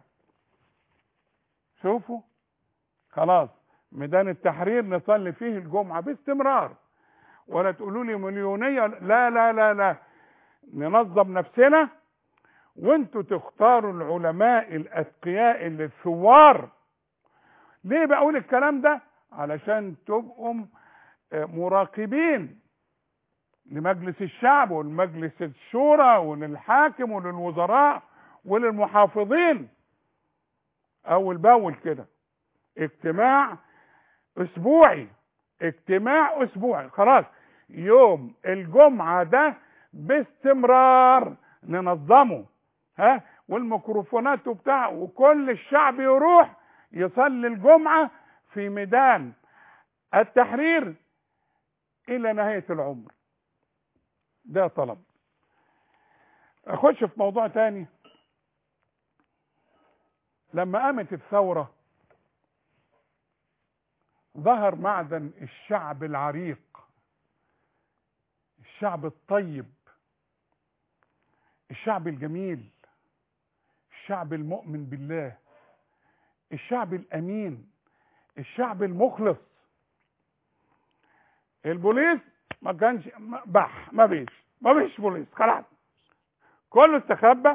شوفوا، خلاص ميدان التحرير نصلي فيه الجمعة باستمرار، ولا تقولوا لي مليونية. لا لا لا لا، ننظم نفسنا، وانتوا تختاروا العلماء الاتقياء اللي الثوار. ليه بقول الكلام ده؟ علشان تبقوا مراقبين لمجلس الشعب ولمجلس الشورى وللحاكم وللوزراء وللمحافظين. اول باول كده اجتماع اسبوعي، اجتماع اسبوعي، خلاص يوم الجمعة ده باستمرار ننظمه، والميكروفونات وبتاع، وكل الشعب يروح يصلي الجمعة في ميدان التحرير الى نهاية العمر. ده طلب. اخش في موضوع تاني. لما قامت الثورة ظهر معدن الشعب العريق، الشعب الطيب، الشعب الجميل، الشعب المؤمن بالله، الشعب الامين، الشعب المخلص. البوليس ما كانش ما فيش بوليس، خلاص كله استخبى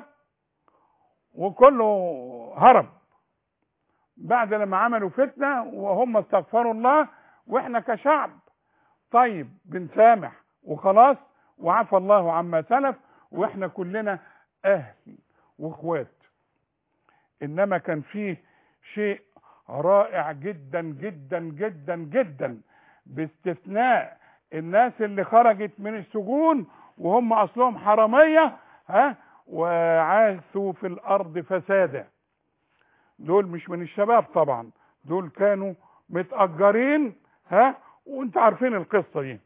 وكله هرب بعد لما عملوا فتنة وهم استغفروا الله. واحنا كشعب طيب بنسامح وخلاص، وعفى الله عما سلف، واحنا كلنا اهل واخوات. انما كان فيه شيء رائع جدا جدا جدا جدا، باستثناء الناس اللي خرجت من السجون وهم اصلهم حرامية وعاثوا في الارض فسادا. دول مش من الشباب طبعا، دول كانوا متأجرين وانت عارفين القصة دي.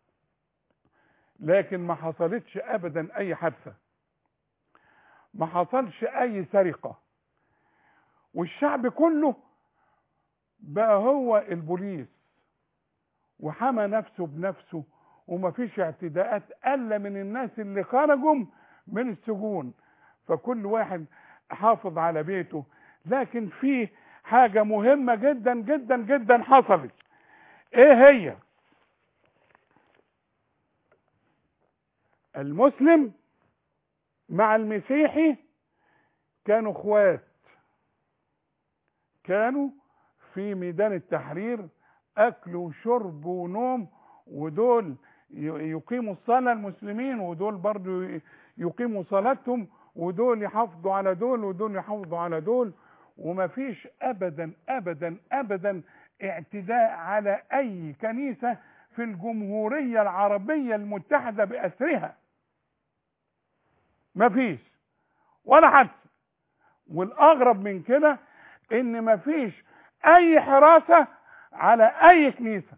لكن ما حصلتش ابدا اي حادثة، ما حصلش اي سرقة، والشعب كله بقى هو البوليس وحمى نفسه بنفسه، وما فيش اعتداءات الا من الناس اللي خرجوا من السجون. فكل واحد حافظ على بيته. لكن في حاجة مهمة جدا جدا جدا حصلت. ايه هي؟ المسلم مع المسيحي كانوا اخوات، كانوا في ميدان التحرير اكل وشرب ونوم، ودول يقيموا الصلاة المسلمين، ودول برضو يقيموا صلاتهم، ودول يحافظوا على دول، ودول يحافظوا على دول. ومفيش ابدا ابدا ابدا اعتداء على اي كنيسة في الجمهورية العربية المتحدة بأسرها، مفيش ولا حد. والاغرب من كده ان مفيش اي حراسة على اي كنيسة.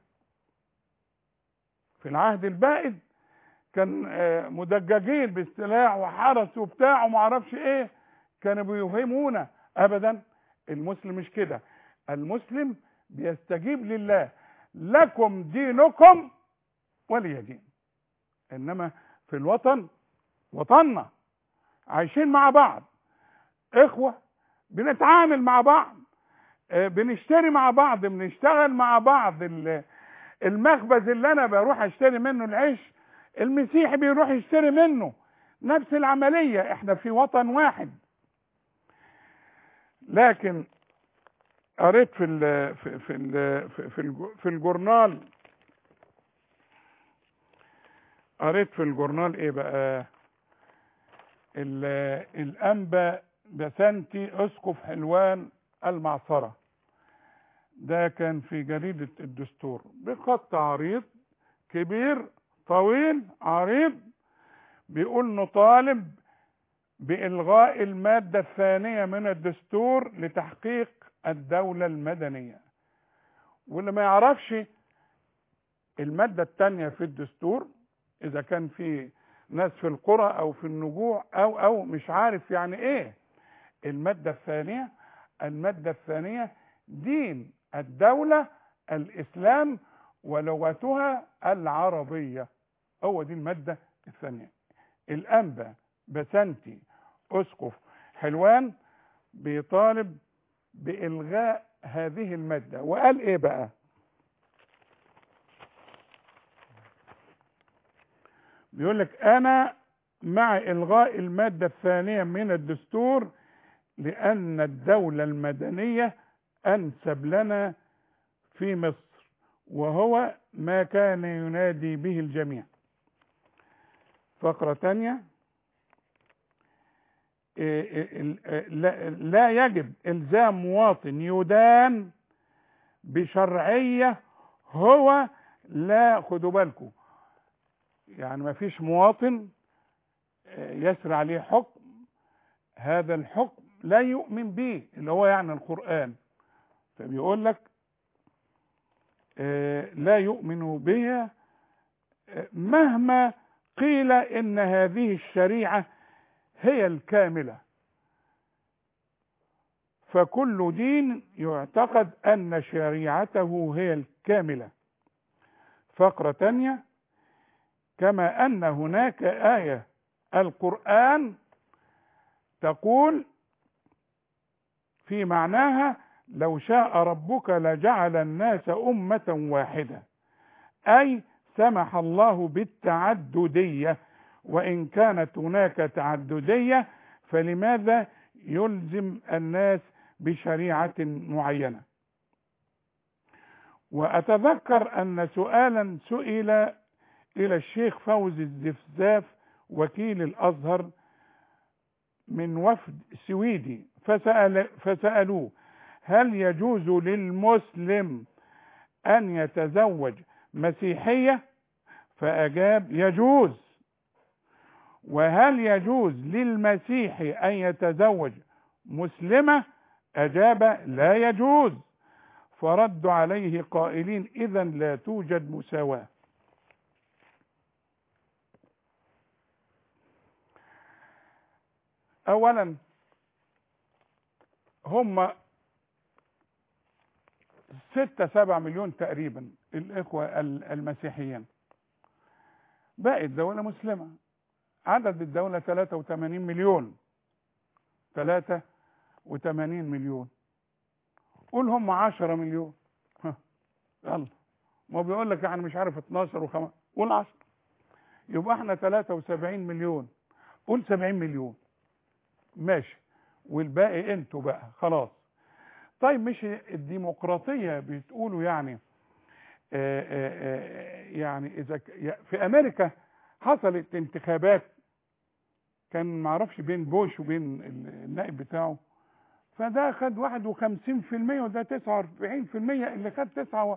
في العهد البائد كان مدججين بالسلاح وحرس وبتاع وما اعرفش ايه، كانوا بيفهمونا. ابدا، المسلم مش كده. المسلم بيستجيب لله، لكم دينكم ولي دين. انما في الوطن، وطننا عايشين مع بعض، اخوة، بنتعامل مع بعض، بنشتري مع بعض، بنشتغل مع بعض. المخبز اللي انا بروح اشتري منه العيش، المسيحي بيروح يشتري منه، نفس العملية. احنا في وطن واحد. لكن قريت في الجورنال، قريت في الجورنال ايه بقى؟ الانبا بسنتي اسقف حلوان المعصرة، ده كان في جريدة الدستور بخط عريض كبير طويل عريض، بيقول نطالب بإلغاء المادة الثانية من الدستور لتحقيق الدولة المدنية. واللي ما يعرفش المادة الثانية في الدستور، إذا كان في ناس في القرى أو في النجوع أو مش عارف يعني إيه المادة الثانية. المادة الثانية دين الدولة الإسلام ولغتها العربية، هو دي المادة الثانية. الأنبا بسنتي أسقف حلوان بيطالب بإلغاء هذه المادة، وقال إيه بقى؟ بيقول لك أنا مع إلغاء المادة الثانية من الدستور لأن الدولة المدنية أنسب لنا في مصر، وهو ما كان ينادي به الجميع. فقرة تانية، لا يجب إلزام مواطن يدان بشرعية هو لا، خدوا بالكم، يعني ما فيش مواطن يسري عليه حكم هذا الحكم لا يؤمن به، اللي هو يعني القرآن. فبيقول لك لا يؤمن بها مهما قيل إن هذه الشريعة هي الكاملة، فكل دين يعتقد أن شريعته هي الكاملة. فقرة تانية، كما أن هناك آية القرآن تقول في معناها لو شاء ربك لجعل الناس أمة واحدة، أي سمح الله بالتعددية، وإن كانت هناك تعددية فلماذا يلزم الناس بشريعة معينة؟ وأتذكر أن سؤالا سئل إلى الشيخ فوزي الزفزاف وكيل الأزهر من وفد سويدي، فسألوه هل يجوز للمسلم أن يتزوج مسيحية؟ فأجاب يجوز. وهل يجوز للمسيحي أن يتزوج مسلمة؟ أجاب لا يجوز. فردوا عليه قائلين إذا لا توجد مساواة. أولا هم 6-7 مليون تقريبا الإخوة المسيحيين، باقي الدولة مسلمة، عدد الدولة 83 مليون، 83 مليون. قول هم 10 مليون. يلا، ما بيقول لك يعني مش عارف 12 و5، قول 10. يبقى احنا 73 مليون، قول 70 مليون ماشي، والباقي انتوا بقى خلاص. طيب مش الديمقراطية بتقولوا يعني يعني اذا في امريكا حصلت انتخابات، كان معرفش بين بوش وبين النائب بتاعه، فده خد 51% وده 49%، اللي خد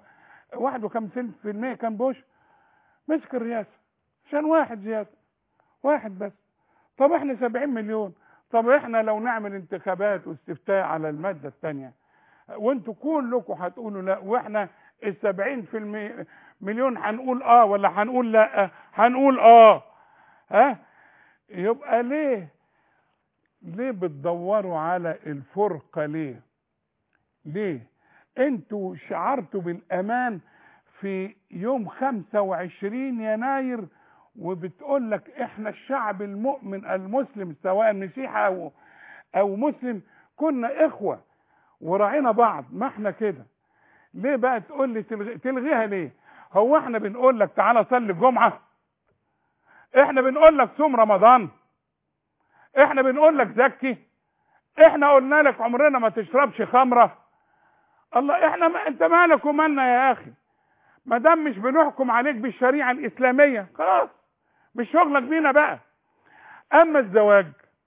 51% كان بوش مسك الرئاسة عشان واحد زيادة، واحد بس. طب احنا 70 مليون، طب احنا لو نعمل انتخابات واستفتاء على المادة الثانية وانتوا كلكم هتقولوا لا، واحنا ال70 مليون هنقول اه ولا هنقول لا؟ هنقول اه. ها، يبقى ليه بتدوروا على الفرقة؟ ليه انتوا شعرتوا بالامان في يوم 25 يناير وبتقول لك احنا الشعب المؤمن المسلم سواء مسيحي او مسلم كنا اخوة وراعينا بعض، ما احنا كده. ليه بقى تقول لي تلغيها ليه؟ هو احنا بنقول لك تعالى صلي الجمعة؟ احنا بنقول لك صوم رمضان؟ احنا بنقول لك زكي؟ احنا قلنا لك عمرنا ما تشربش خمرة؟ الله، احنا انت مالك ومالنا يا اخي؟ ما دام مش بنحكم عليك بالشريعة الاسلامية خلاص مش شغلك بينا بقى. اما الزواج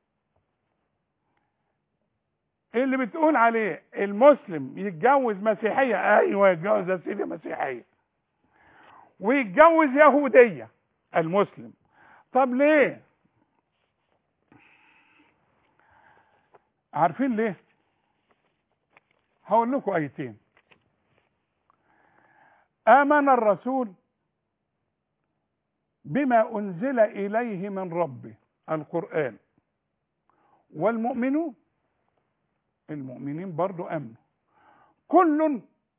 اللي بتقول عليه المسلم يتجوز مسيحية، ايوه يتجوز يا سيدي مسيحية ويتجوز يهودية المسلم. طب ليه؟ عارفين ليه؟ هقول لكم ايتين. آمن الرسول بما أنزل إليه من ربه القرآن، والمؤمنون، المؤمنين برضو أمنوا، كل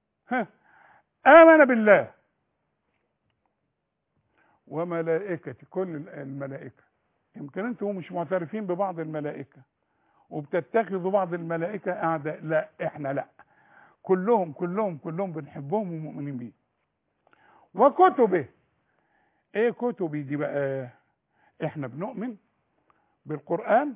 آمن بالله وملائكته، كل الملائكة. يمكن انتم مش معترفين ببعض الملائكة وبتتخذوا بعض الملائكة أعداء، لا احنا لا، كلهم بنحبهم ومؤمنين بيه. وكتبه، ايه كتبه دي بقى؟ احنا بنؤمن بالقرآن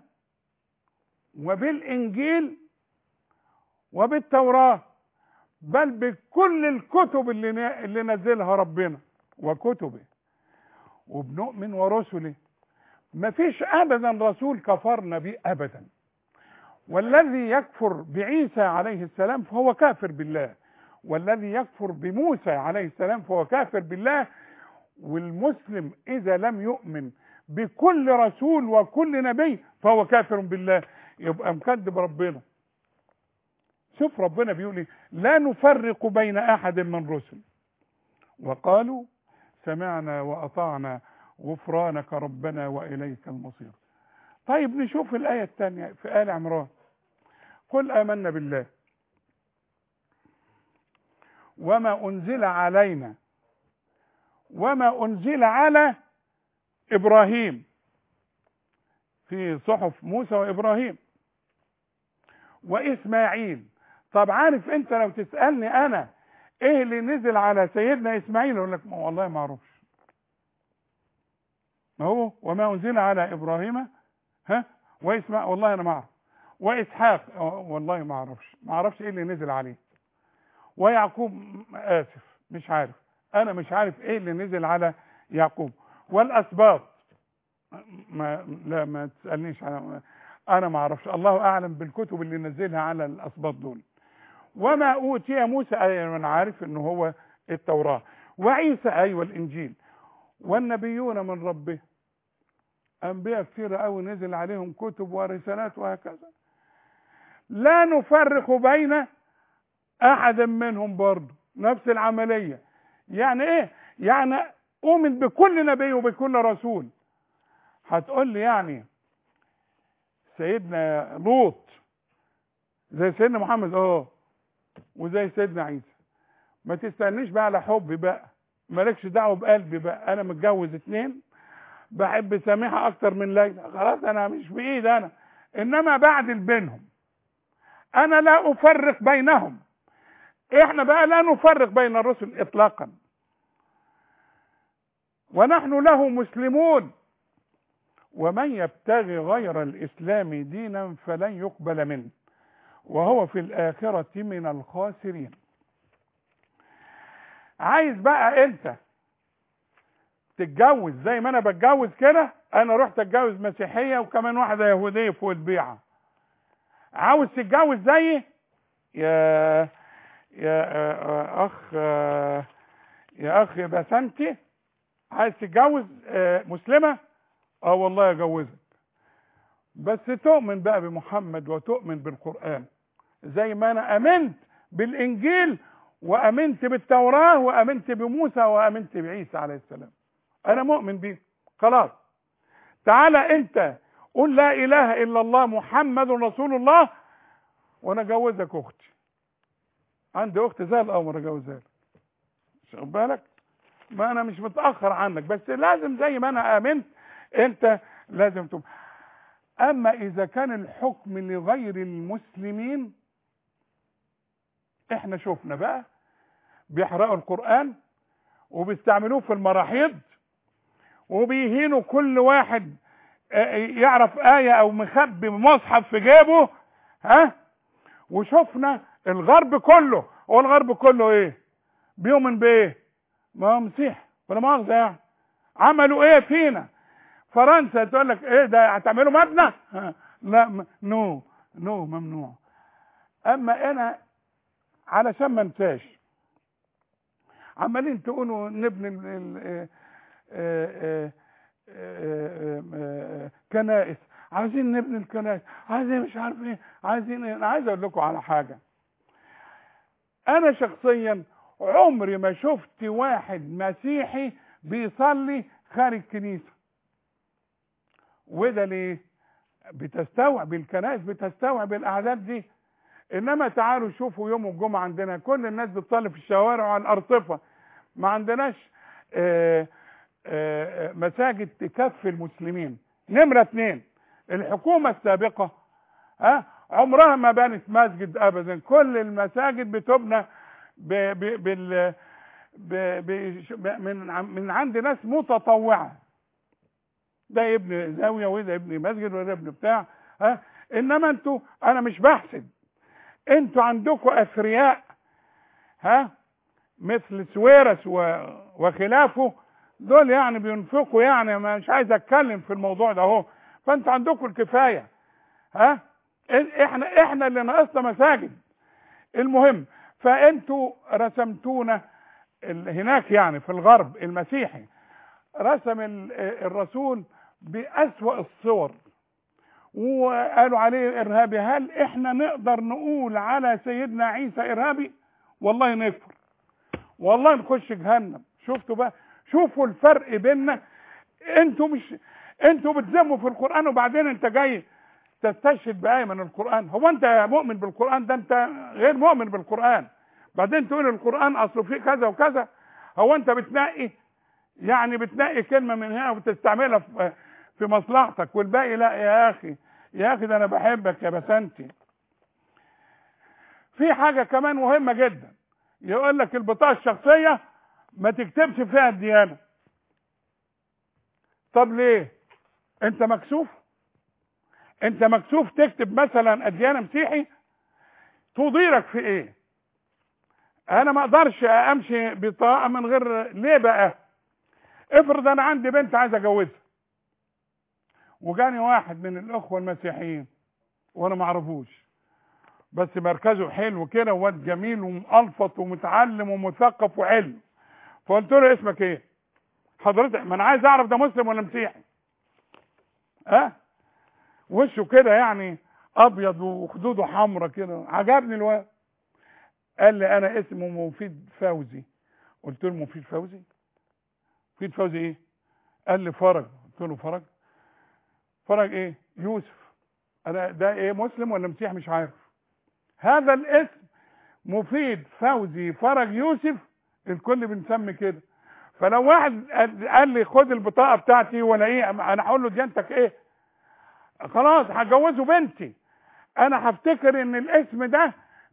وبالإنجيل وبالتوراة، بل بكل الكتب اللي نزلها ربنا وكتبه. وبنؤمن ورسله، مفيش ابدا رسول كفرنا به ابدا. والذي يكفر بعيسى عليه السلام فهو كافر بالله، والذي يكفر بموسى عليه السلام فهو كافر بالله. والمسلم اذا لم يؤمن بكل رسول وكل نبي فهو كافر بالله، يبقى مكذب ربنا. شوف ربنا بيقول ايه: لا نفرق بين احد من رسل وقالوا سمعنا واطعنا غفرانك ربنا واليك المصير. طيب نشوف الايه الثانيه في آل عمران: قل آمنا بالله وما انزل علينا وما انزل على ابراهيم، في صحف موسى وابراهيم واسماعيل. طب عارف انت لو تسالني انا ايه اللي نزل على سيدنا اسماعيل اقول لك والله ما اعرفش. ما هو وما انزل على ابراهيم واسماعيل والله انا ما اعرف، واسحاق والله ما اعرفش ايه اللي نزل عليه، ويعقوب اسف مش عارف، انا مش عارف ايه اللي نزل على يعقوب. والاسباط ما تسالنيش، انا ما اعرفش، الله اعلم بالكتب اللي نزلها على الاسباط دول. وما اوتي موسى، انا عارف انه هو التوراة، وعيسى ايوه الانجيل، والنبيون من ربه، انبياء كثيرة قوي نزل عليهم كتب ورسالات وهكذا. لا نفرق بين احد منهم، برضه نفس العملية. يعني ايه؟ يعني اؤمن بكل نبي وبكل رسول. هتقول لي يعني سيدنا لوط زي سيدنا محمد وزي سيدنا عيسى؟ ما تستنيش بقى على حبي بقى، مالكش دعوه بقلبي بقى، انا متجوز 2 بحب سامحه اكتر من ليلى، خلاص انا مش بايد انا. انما بعدل بينهم، انا لا افرق بينهم، احنا بقى لا نفرق بين الرسل اطلاقا، ونحن له مسلمون، ومن يبتغي غير الاسلام دينا فلن يقبل منه وهو في الاخرة من الخاسرين. عايز بقى انت تتجوز زي ما انا بتجوز كده، انا رحت اتجوز مسيحية وكمان واحدة يهودية فوق البيعة، عاوز تتجوز زيي يا اخ يا بسنتي، عايز تتجوز مسلمة؟ والله اجوزك، بس تؤمن بقى بمحمد وتؤمن بالقرآن زي ما انا امنت بالانجيل وامنت بالتوراة وامنت بموسى وامنت بعيسى عليه السلام. انا مؤمن بيه خلاص. تعالى انت قول لا اله الا الله محمد رسول الله وانا اجوزك اختي. عندي اخت زي القمر اجوزها لك، واخد بالك؟ ما انا مش متاخر عنك، بس لازم زي ما انا امنت انت لازم تؤمن. اما اذا كان الحكم لغير المسلمين، احنا شفنا بقى بيحرقوا القرآن وبيستعملوه في المراحيض وبيهينوا كل واحد يعرف آية او مخبي مصحف في جيبه. وشفنا الغرب كله، هو الغرب كله ايه؟ بيؤمن بايه؟ ما هو مسيح ولا مؤاخذة يعني. عملوا ايه فينا؟ فرنسا تقول لك ايه ده هتعملوا مبنى؟ لا نو ممنوع. اما انا علشان ما انساش، عمالين تقولوا نبني كنائس، عايزين نبني الكنائس، عايزين مش عارف ايه، عايزين ايه. انا عايز اقول لكم على حاجه، انا شخصيا عمري ما شفت واحد مسيحي بيصلي خارج كنيسه. وده ليه؟ بتستوعب الكنائس، بتستوعب الاعداد دي. انما تعالوا شوفوا يوم الجمعه عندنا كل الناس بتصلي في الشوارع وعلى الارصفه، ما عندناش مساجد تكفي المسلمين. نمره 2، الحكومه السابقه عمرها ما بنت مسجد ابدا. كل المساجد بتبنى من عند ناس متطوعه، ده يبني زاويه وده يبني مسجد وده يبني بتاع. انما انتوا، انا مش بحسد، انتوا عندكم اثرياء مثل سويرس وخلافه، دول يعني بينفقوا، يعني مش عايز اتكلم في الموضوع ده اهو. فانتوا عندكم الكفايه. احنا اللي ناقصنا مساجد. المهم، فانتوا رسمتونا هناك يعني في الغرب المسيحي، رسم الرسول بأسوأ الصور وقالوا عليه ارهابي. هل احنا نقدر نقول على سيدنا عيسى ارهابي؟ والله نكفر، والله نخش جهنم. شفتوا بقى؟ شوفوا الفرق بيننا. انتوا بتذموا في القرآن وبعدين انت جاي تستشهد بآية من القرآن. هو انت مؤمن بالقرآن؟ ده انت غير مؤمن بالقرآن. بعدين تقول القرآن اصله فيه كذا وكذا. هو انت بتنقي يعني بتنقي كلمة من هنا وبتستعملها في مصلحتك والباقي لا؟ يا اخي ده انا بحبك يا بسنتي. في حاجة كمان مهمة جدا، يقول لك البطاقة الشخصية ما تكتبش فيها الديانة. طب ليه؟ انت مكسوف تكتب مثلا الديانة مسيحي؟ تضيرك في ايه؟ انا ما اقدرش امشي بطاقة من غير. ليه بقى؟ افرض انا عندي بنت عايز اجوزها وجاني واحد من الاخوة المسيحيين وانا ما اعرفوش، بس مركزه حلو كده وواد جميل ومألفط ومتعلم ومثقف وعلم، فقلت له اسمك ايه؟ حضرتك ما انا عايز اعرف ده مسلم ولا مسيحي. وشه كده يعني ابيض وخدوده حمرا كده، عجبني الواد. قال لي انا اسمه مفيد فوزي. قلت له مفيد فوزي؟ مفيد فوزي ايه؟ قال لي فرج. قلت له فرج ايه؟ يوسف. انا ده ايه، مسلم ولا مسيحي؟ مش عارف. هذا الاسم مفيد فوزي فرج يوسف الكل بنسمي كده. فلو واحد قال لي خد البطاقه بتاعتي ولا ايه، انا هقول له ديانتك ايه؟ خلاص هتجوزه بنتي. انا هفتكر ان الاسم ده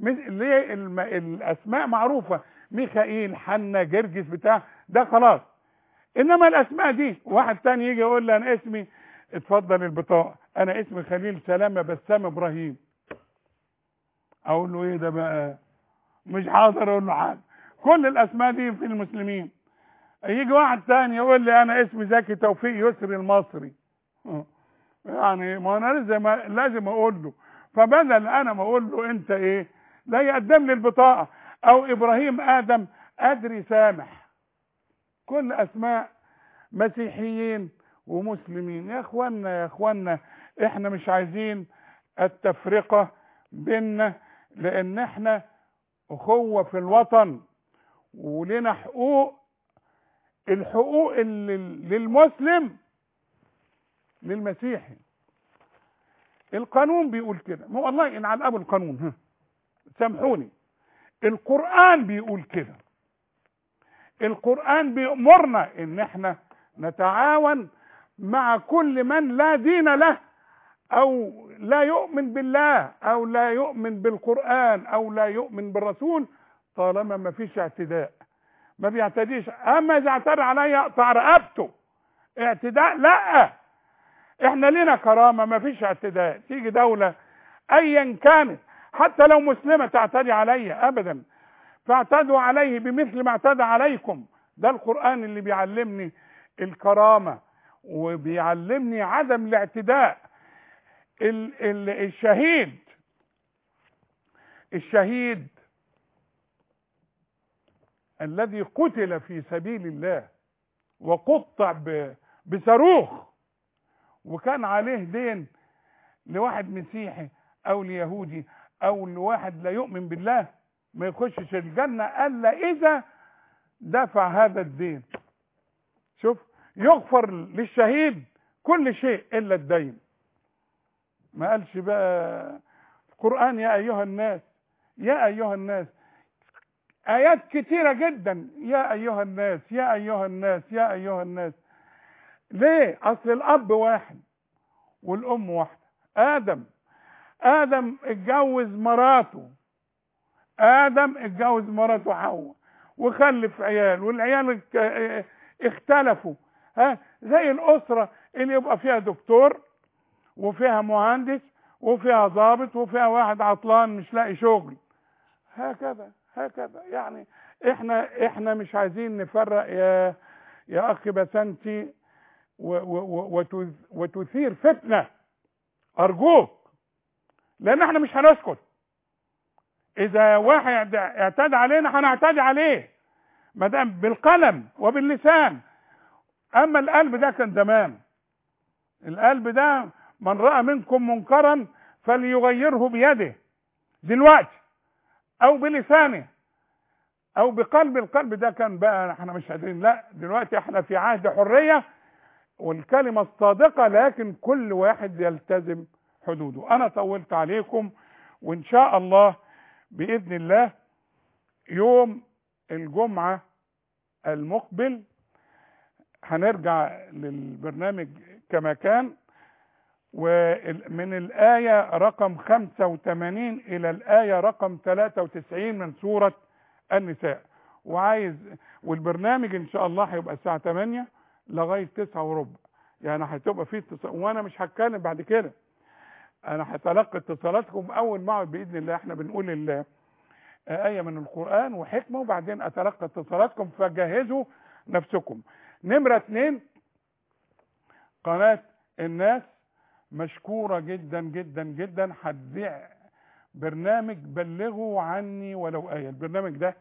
ليه الاسماء معروفه، ميخائيل، حنا، جرجس، بتاع ده خلاص. انما الاسماء دي واحد تاني يجي يقول لي انا اسمي، اتفضل البطاقه، انا اسمي خليل سلامه بسام ابراهيم، اقول له ايه ده بقى؟ مش حاضر اقول له حاجه. كل الاسماء دي في المسلمين. يجي واحد تاني يقول لي انا اسمي زكي توفيق يسري المصري، يعني ما انا لازم اقول له. فبدل انا ما اقول له انت ايه، لا يقدم لي البطاقه. او ابراهيم ادم ادري سامح، كل اسماء مسيحيين ومسلمين. يا اخوانا احنا مش عايزين التفرقه بيننا، لان احنا اخوه في الوطن ولنا حقوق. الحقوق اللي للمسلم للمسيحي. القانون بيقول كده، والله ان على ابو القانون سامحوني، القرآن بيقول كده. القرآن بيأمرنا ان احنا نتعاون مع كل من لا دين له، او لا يؤمن بالله، او لا يؤمن بالقرآن، او لا يؤمن بالرسول، طالما ما فيش اعتداء، ما بيعتديش. اما اذا اعتدى عليا اقطع رقبته. اعتداء لا، احنا لنا كرامة، ما فيش اعتداء. تيجي دولة ايا كانت حتى لو مسلمة تعتدي عليا ابدا، فاعتدوا عليه بمثل ما اعتدى عليكم. ده القرآن اللي بيعلمني الكرامة وبيعلمني عدم الاعتداء. الشهيد الذي قتل في سبيل الله وقطع بصاروخ، وكان عليه دين لواحد مسيحي او ليهودي او لواحد لا يؤمن بالله، ما يخشش الجنة الا اذا دفع هذا الدين. شوف، يغفر للشهيد كل شيء الا الدين. ما قالش بقى القرآن يا ايها الناس، يا ايها الناس، ايات كتيرة جدا يا ايها الناس، يا ايها الناس، يا ايها الناس. ليه؟ اصل الاب واحد والام واحدة. ادم اتجوز مراته، حواء وخلف عيال، والعيال اختلفوا. زي الاسرة اللي يبقى فيها دكتور وفيها مهندس وفيها ضابط وفيها واحد عطلان مش لاقي شغل. هكذا يعني احنا مش عايزين نفرق يا اخي بسنتي وتثير فتنة، ارجوك، لان احنا مش هنسكت. اذا واحد اعتدى علينا هنعتدي عليه، ما دام بالقلم وباللسان. اما القلب ده كان زمان. القلب ده من رأى منكم منكرا فليغيره بيده، دلوقتي او بلسانه او بقلب. القلب ده كان بقى احنا مش قادرين. لا، دلوقتي احنا في عهد حرية والكلمة الصادقة، لكن كل واحد يلتزم حدوده. انا طولت عليكم، وان شاء الله بإذن الله يوم الجمعة المقبل هنرجع للبرنامج كما كان، ومن الآية رقم 85 إلى الآية رقم 93 من سورة النساء. والبرنامج إن شاء الله هيبقى الساعة 8 لغاية 9:15، يعني هتبقى فيه وانا مش هتكلم بعد كده، انا هتلقى اتصالاتكم. اول ما اقعد باذن الله احنا بنقول آية من القرآن وحكمة، وبعدين اتلقى اتصالاتكم، فجهزوا نفسكم. نمرة 2، قناة الناس مشكورة جدا جدا جدا، هتذيع برنامج بلغوا عني ولو آية. البرنامج ده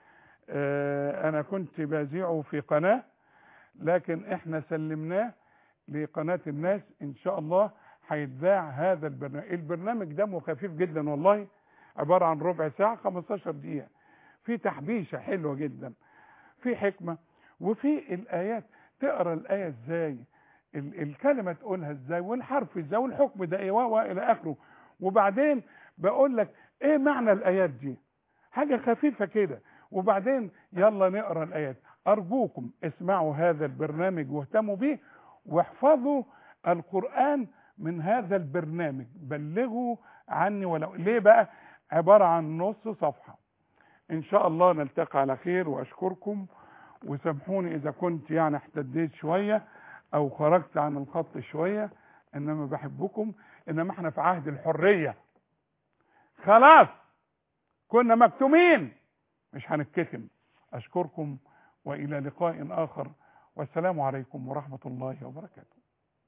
انا كنت بذيعه في قناة، لكن احنا سلمناه لقناة الناس. ان شاء الله هيتذاع هذا البرنامج. البرنامج دمه خفيف جدا والله، عبارة عن ربع ساعة 15 دقيقة، في تحبيشة حلوة جدا، في حكمة، وفي الآيات. تقرأ الآية ازاي، الكلمة تقولها ازاي، والحرف ازاي، والحكم ده ايه، والى اخره. وبعدين بقول لك ايه معنى الآيات دي، حاجة خفيفة كده، وبعدين يلا نقرأ الآيات. أرجوكم اسمعوا هذا البرنامج واهتموا به، واحفظوا القرآن من هذا البرنامج. بلغوا عني ولو. ليه بقى؟ عبارة عن نص صفحة. ان شاء الله نلتقي على خير، واشكركم، وسامحوني اذا كنت يعني احتديت شوية او خرجت عن الخط شوية، انما بحبكم. انما احنا في عهد الحرية، خلاص كنا مكتومين، مش هنتكتم. اشكركم والى لقاء اخر، والسلام عليكم ورحمة الله وبركاته.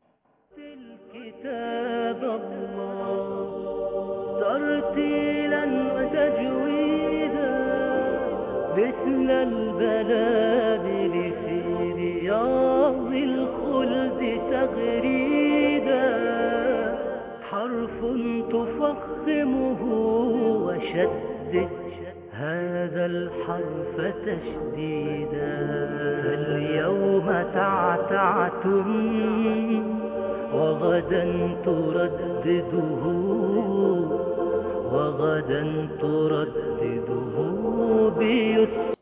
الكتاب الله ترتيلا وتجويدا مثل البلابل في رياض الخلد تغريدا، حرف تفخمه وشدد هذا الحرف تشديدا. فاليوم تعتعتم وغدا تردده، وغدا تردده بيسر.